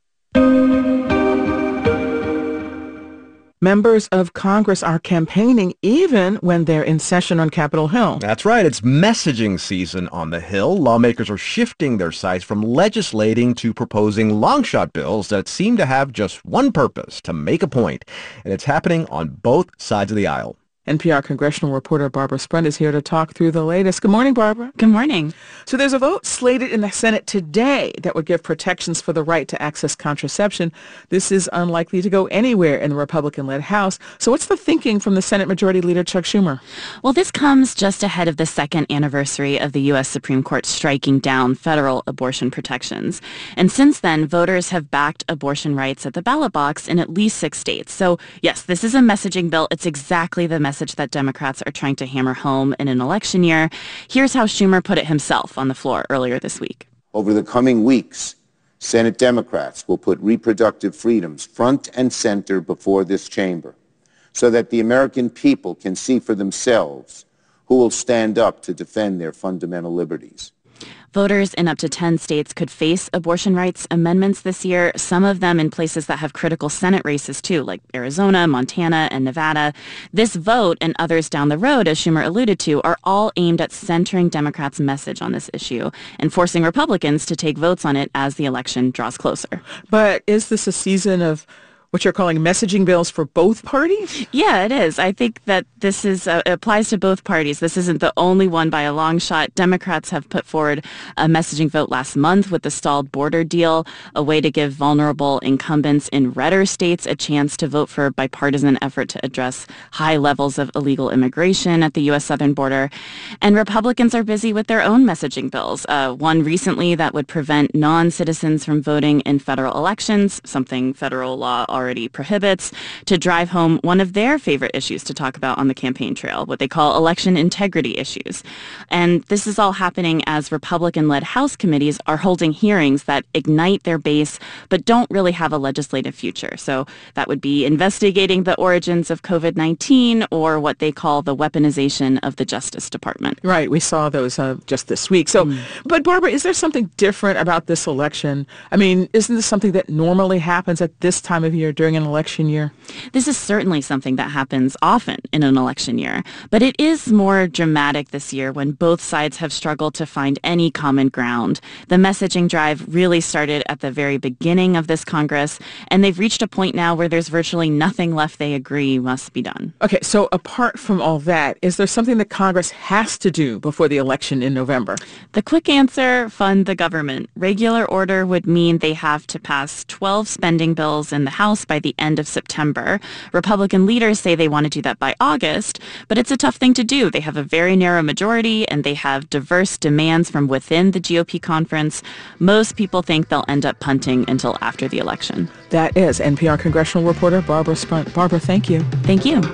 Members of Congress are campaigning even when they're in session on Capitol Hill. That's right. It's messaging season on the Hill. Lawmakers are shifting their sights from legislating to proposing long-shot bills that seem to have just one purpose, to make a point. And it's happening on both sides of the aisle. NPR congressional reporter Barbara Sprunt is here to talk through the latest. Good morning, Barbara. Good morning. So there's a vote slated in the Senate today that would give protections for the right to access contraception. This is unlikely to go anywhere in the Republican-led House. So what's the thinking from the Senate Majority Leader Chuck Schumer? Well, this comes just ahead of the second anniversary of the U.S. Supreme Court striking down federal abortion protections. And since then, voters have backed abortion rights at the ballot box in at least 6 states. So yes, this is a messaging bill. It's exactly the message that Democrats are trying to hammer home in an election year. Here's how Schumer put it himself on the floor earlier this week. Over the coming weeks, Senate Democrats will put reproductive freedoms front and center before this chamber so that the American people can see for themselves who will stand up to defend their fundamental liberties. Voters in up to 10 states could face abortion rights amendments this year, some of them in places that have critical Senate races too, like Arizona, Montana, and Nevada. This vote and others down the road, as Schumer alluded to, are all aimed at centering Democrats' message on this issue and forcing Republicans to take votes on it as the election draws closer. But is this a season of what you're calling messaging bills for both parties? Yeah, it is. I think that this is applies to both parties. This isn't the only one by a long shot. Democrats have put forward a messaging vote last month with the stalled border deal, a way to give vulnerable incumbents in redder states a chance to vote for a bipartisan effort to address high levels of illegal immigration at the U.S. southern border. And Republicans are busy with their own messaging bills. One recently that would prevent non-citizens from voting in federal elections, something federal law already prohibits, to drive home one of their favorite issues to talk about on the campaign trail, what they call election integrity issues. And this is all happening as Republican-led House committees are holding hearings that ignite their base but don't really have a legislative future. So that would be investigating the origins of COVID-19 or what they call the weaponization of the Justice Department. Right. We saw those just this week. So, But Barbara, is there something different about this election? I mean, isn't this something that normally happens at this time of year during an election year? This is certainly something that happens often in an election year, but it is more dramatic this year when both sides have struggled to find any common ground. The messaging drive really started at the very beginning of this Congress, and they've reached a point now where there's virtually nothing left they agree must be done. Okay, so apart from all that, is there something that Congress has to do before the election in November? The quick answer, fund the government. Regular order would mean they have to pass 12 spending bills in the House by the end of September. Republican leaders say they want to do that by August, but it's a tough thing to do. They have a very narrow majority and they have diverse demands from within the GOP conference. Most people think they'll end up punting until after the election. That is NPR congressional reporter Barbara Sprunt. Barbara, thank you. Thank you.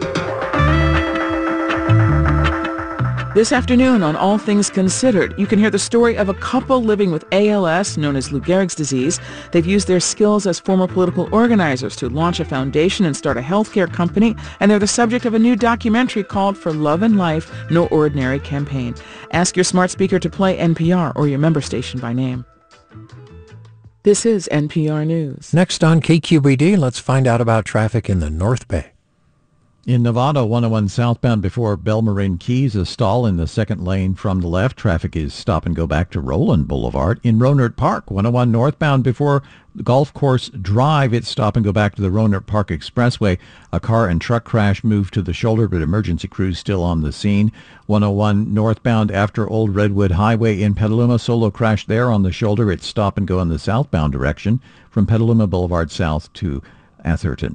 This afternoon on All Things Considered, you can hear the story of a couple living with ALS, known as Lou Gehrig's disease. They've used their skills as former political organizers to launch a foundation and start a healthcare company, and they're the subject of a new documentary called For Love and Life, No Ordinary Campaign. Ask your smart speaker to play NPR or your member station by name. This is NPR News. Next on KQBD, let's find out about traffic in the North Bay. In Nevada, 101 southbound before Belmarine Keys, a stall in the second lane from the left. Traffic is stop and go back to Roland Boulevard. In Rohnert Park, 101 northbound before Golf Course Drive, it's stop and go back to the Rohnert Park Expressway. A car and truck crash moved to the shoulder, but emergency crews still on the scene. 101 northbound after Old Redwood Highway in Petaluma, solo crash there on the shoulder. It's stop and go in the southbound direction from Petaluma Boulevard south to Atherton.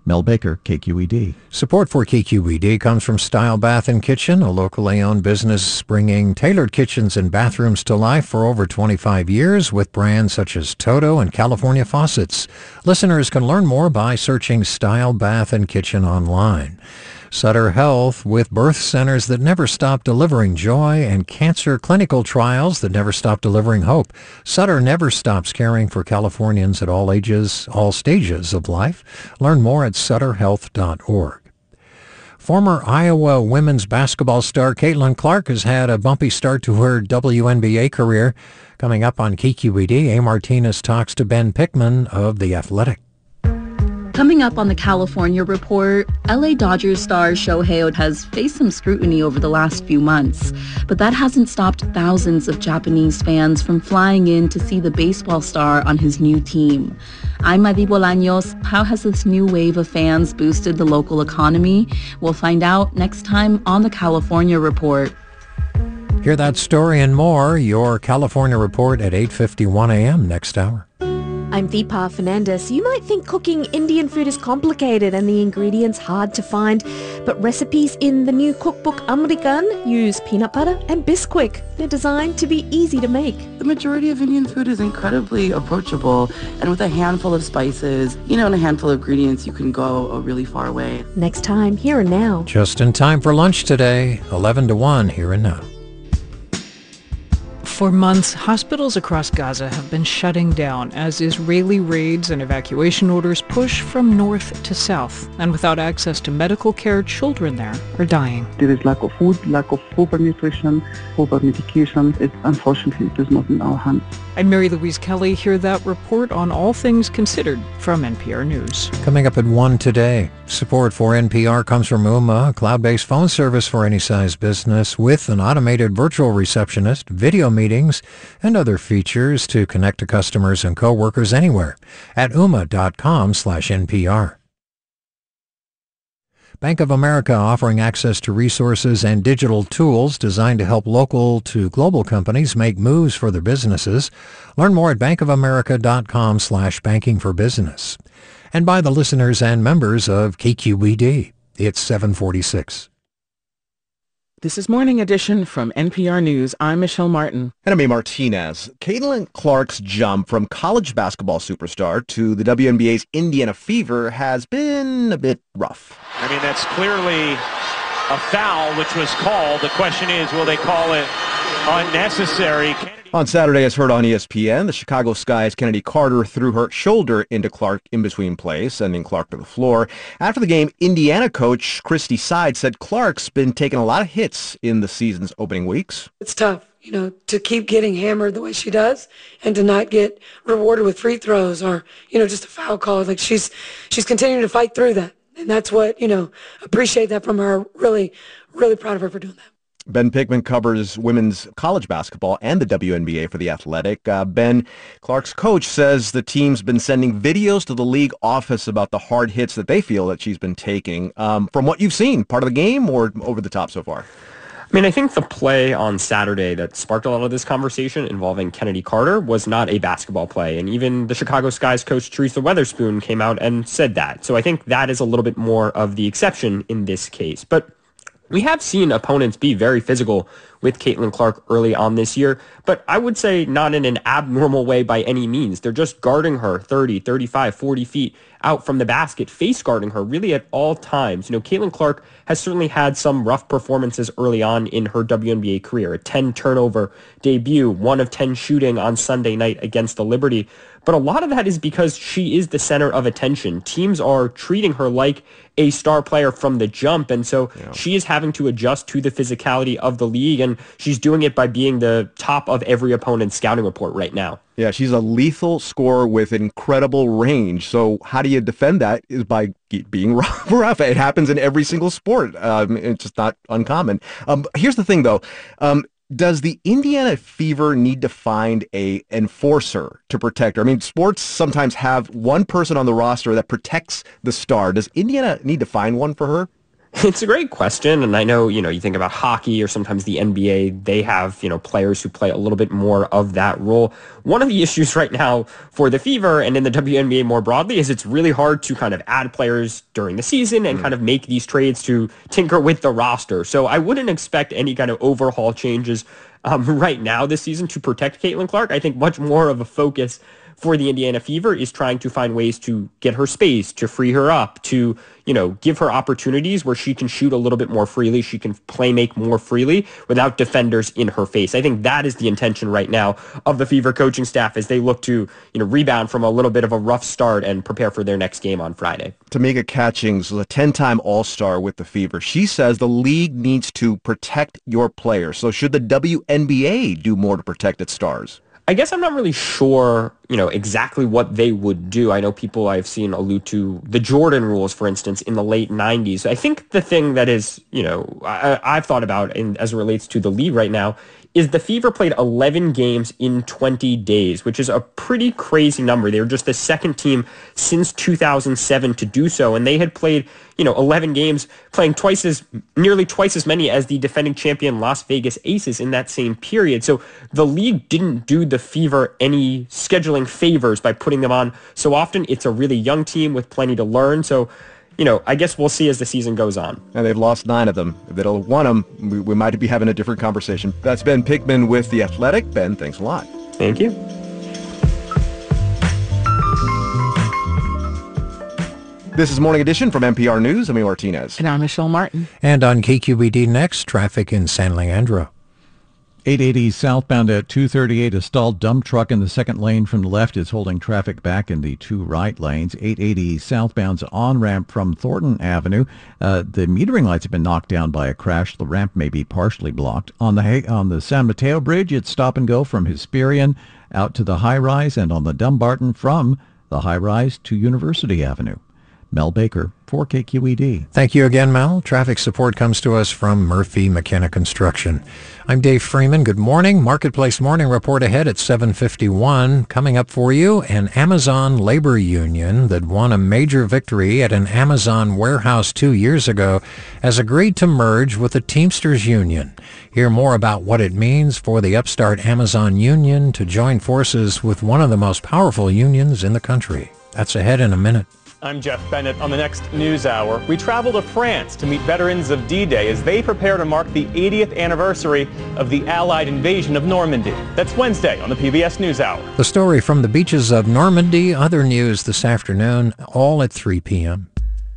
Mel Baker, KQED. Support for KQED comes from Style Bath and Kitchen, a locally owned business bringing tailored kitchens and bathrooms to life for over 25 years with brands such as Toto and California Faucets. Listeners can learn more by searching Style Bath and Kitchen online. Sutter Health, with birth centers that never stop delivering joy and cancer clinical trials that never stop delivering hope. Sutter never stops caring for Californians at all ages, all stages of life. Learn more at sutterhealth.org. Former Iowa women's basketball star Caitlin Clark has had a bumpy start to her WNBA career. Coming up on KQED, A. Martinez talks to Ben Pickman of The Athletic. Coming up on the California Report, LA Dodgers star Shohei Ohtani has faced some scrutiny over the last few months, but that hasn't stopped thousands of Japanese fans from flying in to see the baseball star on his new team. I'm Madi Bolaños. How has this new wave of fans boosted the local economy? We'll find out next time on the California Report. Hear that story and more. Your California Report at 8:51 a.m. next hour. I'm Deepa Fernandez. You might think cooking Indian food is complicated and the ingredients hard to find, but recipes in the new cookbook American use peanut butter and Bisquick. They're designed to be easy to make. The majority of Indian food is incredibly approachable, and with a handful of spices, and a handful of ingredients, you can go a really far way. Next time, Here and Now. Just in time for lunch today, 11 to 1, Here and Now. For months, hospitals across Gaza have been shutting down as Israeli raids and evacuation orders push from north to south. And without access to medical care, children there are dying. There is lack of food, lack of proper nutrition, proper medication. Unfortunately, it is not in our hands. I'm Mary Louise Kelly. Hear that report on All Things Considered from NPR News. Coming up at 1 today, support for NPR comes from Ooma, a cloud-based phone service for any size business with an automated virtual receptionist, video meetings, and other features to connect to customers and coworkers anywhere at ooma.com/NPR. Bank of America offering access to resources and digital tools designed to help local to global companies make moves for their businesses. Learn more at bankofamerica.com/banking-for-business. And by the listeners and members of KQED. It's 7:46. This is Morning Edition from NPR News. I'm Michelle Martin. And I'm A. Martinez. Caitlin Clark's jump from college basketball superstar to the WNBA's Indiana Fever has been a bit rough. I mean, that's clearly a foul, which was called. The question is, will they call it unnecessary? On Saturday, as heard on ESPN, the Chicago Sky's Kennedy Carter threw her shoulder into Clark in between plays, sending Clark to the floor. After the game, Indiana coach Christy Side said Clark's been taking a lot of hits in the season's opening weeks. It's tough, to keep getting hammered the way she does and to not get rewarded with free throws or, just a foul call. Like she's continuing to fight through that. And that's what, appreciate that from her. Really, really proud of her for doing that. Ben Pickman covers women's college basketball and the WNBA for The Athletic. Ben, Clark's coach, says the team's been sending videos to the league office about the hard hits that they feel that she's been taking. From what you've seen, part of the game or over the top so far? I mean, I think the play on Saturday that sparked a lot of this conversation involving Kennedy Carter was not a basketball play. And even the Chicago Sky's coach, Teresa Weatherspoon, came out and said that. So I think that is a little bit more of the exception in this case. But we have seen opponents be very physical with Caitlin Clark early on this year, but I would say not in an abnormal way by any means. They're just guarding her 30, 35, 40 feet out from the basket, face guarding her really at all times. Caitlin Clark has certainly had some rough performances early on in her WNBA career. A 10 turnover debut, 1 of 10 shooting on Sunday night against the Liberty. But a lot of that is because she is the center of attention. Teams are treating her like a star player from the jump, and so she is having to adjust to the physicality of the league, and she's doing it by being the top of every opponent's scouting report right now. Yeah, she's a lethal scorer with incredible range. So how do you defend that is by being rough. It happens in every single sport. It's just not uncommon. Here's the thing, though. Does the Indiana Fever need to find a enforcer to protect her? I mean, sports sometimes have one person on the roster that protects the star. Does Indiana need to find one for her? It's a great question, and I know, you think about hockey or sometimes the NBA, they have, players who play a little bit more of that role. One of the issues right now for the Fever and in the WNBA more broadly is it's really hard to kind of add players during the season and kind of make these trades to tinker with the roster. So I wouldn't expect any kind of overhaul changes right now this season to protect Caitlin Clark. I think much more of a focus for the Indiana Fever is trying to find ways to get her space, to free her up, to, give her opportunities where she can shoot a little bit more freely, she can make more freely without defenders in her face. I think that is the intention right now of the Fever coaching staff as they look to, rebound from a little bit of a rough start and prepare for their next game on Friday. Tamika Catchings was a 10-time All-Star with the Fever. She says the league needs to protect your players. So should the WNBA do more to protect its stars? I guess I'm not really sure, exactly what they would do. I know people I've seen allude to the Jordan rules, for instance, in the late 90s. I think the thing that is, I've thought about as it relates to the league right now is the Fever played 11 games in 20 days, which is a pretty crazy number. They were just the second team since 2007 to do so, and they had played, 11 games, playing nearly twice as many as the defending champion Las Vegas Aces in that same period. So the league didn't do the Fever any scheduling favors by putting them on so often. It's a really young team with plenty to learn. So, I guess we'll see as the season goes on. And they've lost 9 of them. If they'll have won them, we might be having a different conversation. That's Ben Pickman with The Athletic. Ben, thanks a lot. Thank you. This is Morning Edition from NPR News. I'm Emilio Martinez. And I'm Michelle Martin. And on KQED next, traffic in San Leandro. 880 southbound at 238, a stalled dump truck in the second lane from the left is holding traffic back in the 2 right lanes. 880 southbound's on-ramp from Thornton Avenue. The metering lights have been knocked down by a crash. The ramp may be partially blocked. On the San Mateo Bridge, it's stop and go from Hesperian out to the high-rise, and on the Dumbarton from the high-rise to University Avenue. Mel Baker for KQED. Thank you again, Mel. Traffic support comes to us from Murphy McKenna Construction. I'm Dave Freeman. Good morning. Marketplace Morning Report ahead at 7:51. Coming up for you, an Amazon labor union that won a major victory at an Amazon warehouse 2 years ago has agreed to merge with the Teamsters Union. Hear more about what it means for the upstart Amazon union to join forces with one of the most powerful unions in the country. That's ahead in a minute. I'm Jeff Bennett. On the next News Hour, we travel to France to meet veterans of D-Day as they prepare to mark the 80th anniversary of the Allied invasion of Normandy. That's Wednesday on the PBS News Hour. The story from the beaches of Normandy, other news this afternoon, all at 3 p.m.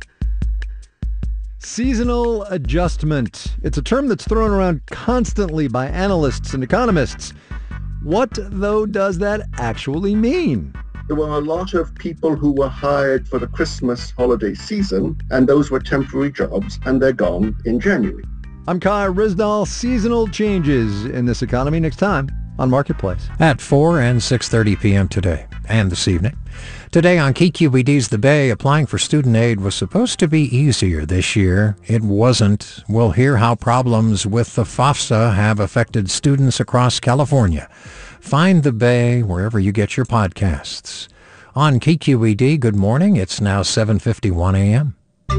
Seasonal adjustment. It's a term that's thrown around constantly by analysts and economists. What, though, does that actually mean? There were a lot of people who were hired for the Christmas holiday season, and those were temporary jobs, and they're gone in January. I'm Kai Rizdal. Seasonal changes in this economy next time on Marketplace. At 4 and 6:30 p.m. today and this evening. Today on KQED's The Bay, applying for student aid was supposed to be easier this year. It wasn't. We'll hear how problems with the FAFSA have affected students across California. Find The Bay wherever you get your podcasts. On KQED, good morning. It's now 7:51 a.m.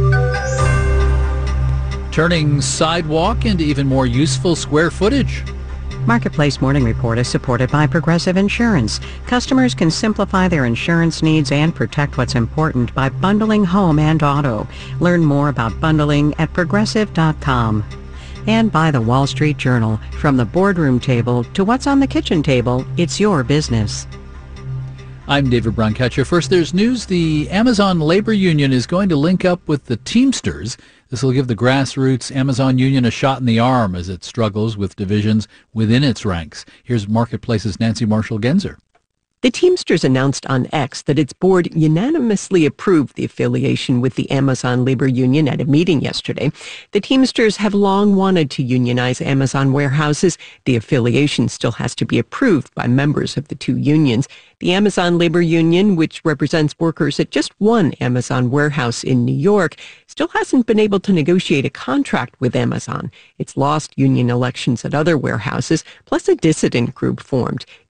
Turning sidewalk into even more useful square footage. Marketplace Morning Report is supported by Progressive Insurance. Customers can simplify their insurance needs and protect what's important by bundling home and auto. Learn more about bundling at progressive.com. And by the Wall Street Journal. From the boardroom table to what's on the kitchen table, it's your business. I'm David Brancaccia. First, there's news. The Amazon Labor Union is going to link up with the Teamsters. This will give the grassroots Amazon Union a shot in the arm as it struggles with divisions within its ranks. Here's Marketplace's Nancy Marshall-Genzer. The Teamsters announced on X that its board unanimously approved the affiliation with the Amazon Labor Union at a meeting yesterday. The Teamsters have long wanted to unionize Amazon warehouses. The affiliation still has to be approved by members of the two unions. The Amazon Labor Union, which represents workers at just one Amazon warehouse in New York, still hasn't been able to negotiate a contract with Amazon. It's lost union elections at other warehouses, plus a dissident group formed.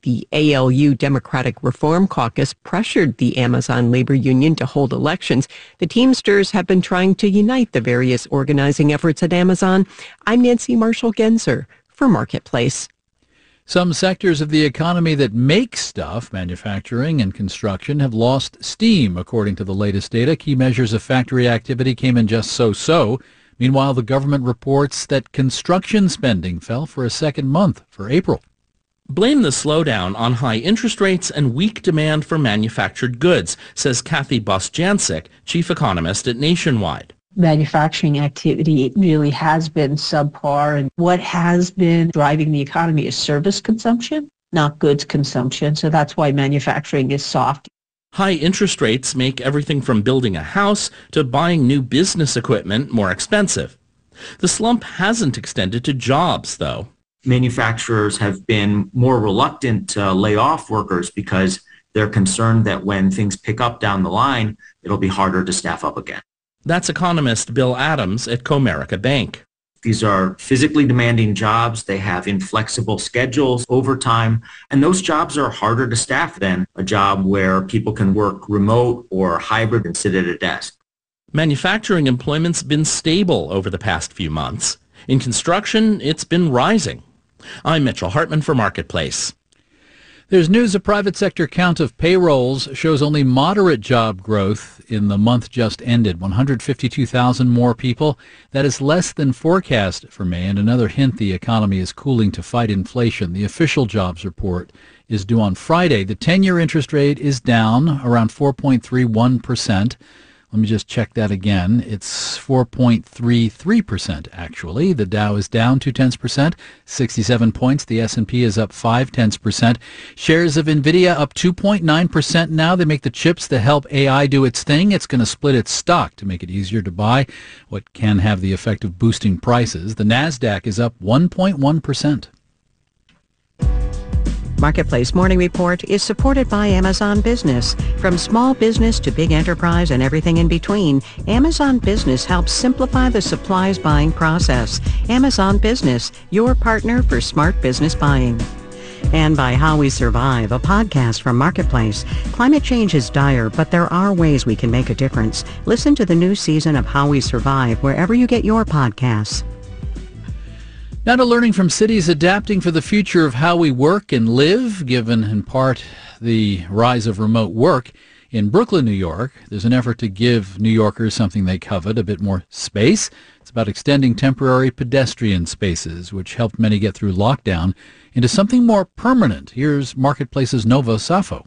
The ALU Democratic Reform Caucus pressured the Amazon labor union to hold elections. The Teamsters have been trying to unite the various organizing efforts at Amazon. I'm Nancy Marshall-Genzer for Marketplace. Some sectors of the economy that make stuff, manufacturing and construction, have lost steam, according to the latest data. Key measures of factory activity came in just so-so. Meanwhile, the government reports that construction spending fell for a second month for April. Blame the slowdown on high interest rates and weak demand for manufactured goods, says Kathy Bostjancic, chief economist at Nationwide. Manufacturing activity really has been subpar, and what has been driving the economy is service consumption, not goods consumption, so that's why manufacturing is soft. High interest rates make everything from building a house to buying new business equipment more expensive. The slump hasn't extended to jobs, though. Manufacturers have been more reluctant to lay off workers because they're concerned that when things pick up down the line, it'll be harder to staff up again. That's economist Bill Adams at Comerica Bank. These are physically demanding jobs. They have inflexible schedules, overtime, and those jobs are harder to staff than a job where people can work remote or hybrid and sit at a desk. Manufacturing employment's been stable over the past few months. In construction, it's been rising. I'm Mitchell Hartman for Marketplace. There's news a private sector count of payrolls shows only moderate job growth in the month just ended. 152,000 more people. That is less than forecast for May, and another hint the economy is cooling to fight inflation. The official jobs report is due on Friday. The 10-year interest rate is down around 4.31%. Let me just check that again. It's 4.33% actually. The Dow is down 0.2%, 67 points. The S&P is up 0.5%. Shares of Nvidia up 2.9% now. They make the chips that help AI do its thing. It's going to split its stock to make it easier to buy, what can have the effect of boosting prices. The Nasdaq is up 1.1%. Marketplace Morning Report is supported by Amazon Business. From small business to big enterprise and everything in between, Amazon Business helps simplify the supplies buying process. Amazon Business, your partner for smart business buying. And by How We Survive, a podcast from Marketplace. Climate change is dire, but there are ways we can make a difference. Listen to the new season of How We Survive wherever you get your podcasts. Now to learning from cities adapting for the future of how we work and live, given in part the rise of remote work. In Brooklyn, New York, there's an effort to give New Yorkers something they covet, a bit more space. It's about extending temporary pedestrian spaces, which helped many get through lockdown, into something more permanent. Here's Marketplace's Novo Safo.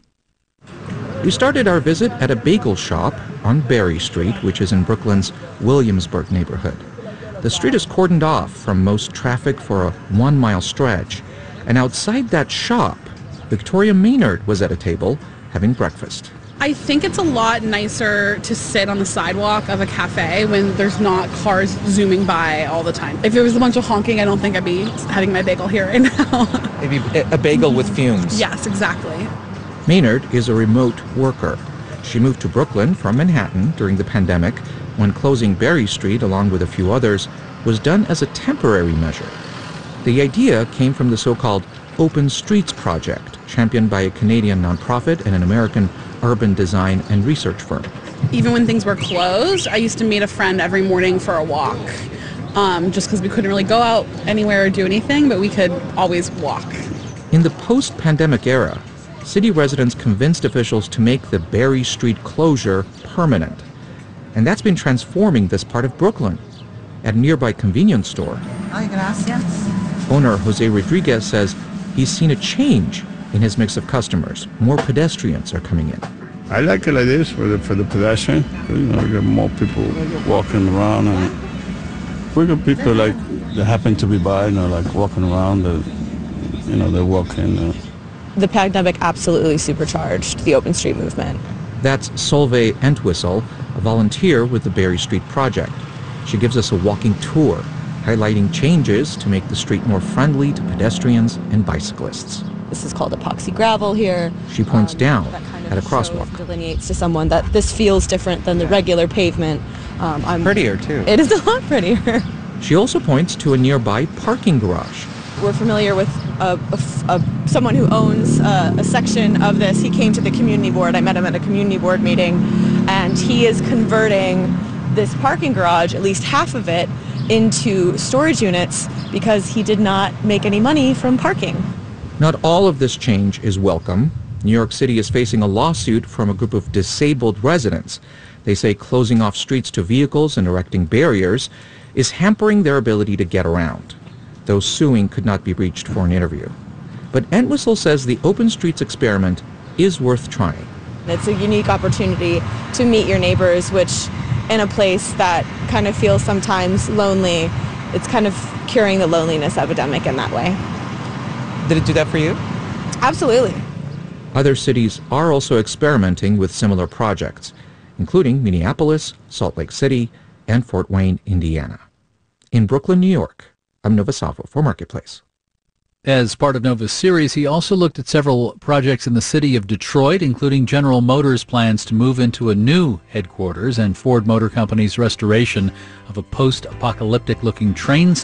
We started our visit at a bagel shop on Berry Street, which is in Brooklyn's Williamsburg neighborhood. The street is cordoned off from most traffic for a 1-mile stretch, and outside that shop, Victoria Maynard was at a table having breakfast. I think it's a lot nicer to sit on the sidewalk of a cafe when there's not cars zooming by all the time. If it was a bunch of honking, I don't think I'd be having my bagel here right now. Maybe a bagel with fumes. Yes, exactly. Maynard is a remote worker. She moved to Brooklyn from Manhattan during the pandemic, when closing Berry Street, along with a few others, was done as a temporary measure. The idea came from the so-called Open Streets Project, championed by a Canadian nonprofit and an American urban design and research firm. Even when things were closed, I used to meet a friend every morning for a walk, just because we couldn't really go out anywhere or do anything, but we could always walk. In the post-pandemic era, city residents convinced officials to make the Berry Street closure permanent. And that's been transforming this part of Brooklyn. At a nearby convenience store, Ay, gracias. Owner Jose Rodriguez says he's seen a change in his mix of customers. More pedestrians are coming in. I like it like this for the pedestrian. You know, get more people walking around, and we got people like that happen to be by, you know, like walking around. They're walking. The pandemic absolutely supercharged the open street movement. That's Solveig Entwistle, a volunteer with the Berry Street Project. She gives us a walking tour, highlighting changes to make the street more friendly to pedestrians and bicyclists. This is called epoxy gravel here. She points down at a crosswalk. Delineates to someone that this feels different than the regular pavement. Prettier too. It is a lot prettier. She also points to a nearby parking garage. We're familiar with someone who owns a section of this. He came to the community board. I met him at a community board meeting, and he is converting this parking garage, at least half of it, into storage units because he did not make any money from parking. Not all of this change is welcome. New York City is facing a lawsuit from a group of disabled residents. They say closing off streets to vehicles and erecting barriers is hampering their ability to get around. Those suing could not be reached for an interview. But Entwistle says the Open Streets experiment is worth trying. It's a unique opportunity to meet your neighbors, which in a place that kind of feels sometimes lonely, it's kind of curing the loneliness epidemic in that way. Did it do that for you? Absolutely. Other cities are also experimenting with similar projects, including Minneapolis, Salt Lake City, and Fort Wayne, Indiana. In Brooklyn, New York, I'm Nova Savo for Marketplace. As part of Nova's series, he also looked at several projects in the city of Detroit, including General Motors' plans to move into a new headquarters and Ford Motor Company's restoration of a post-apocalyptic-looking train station.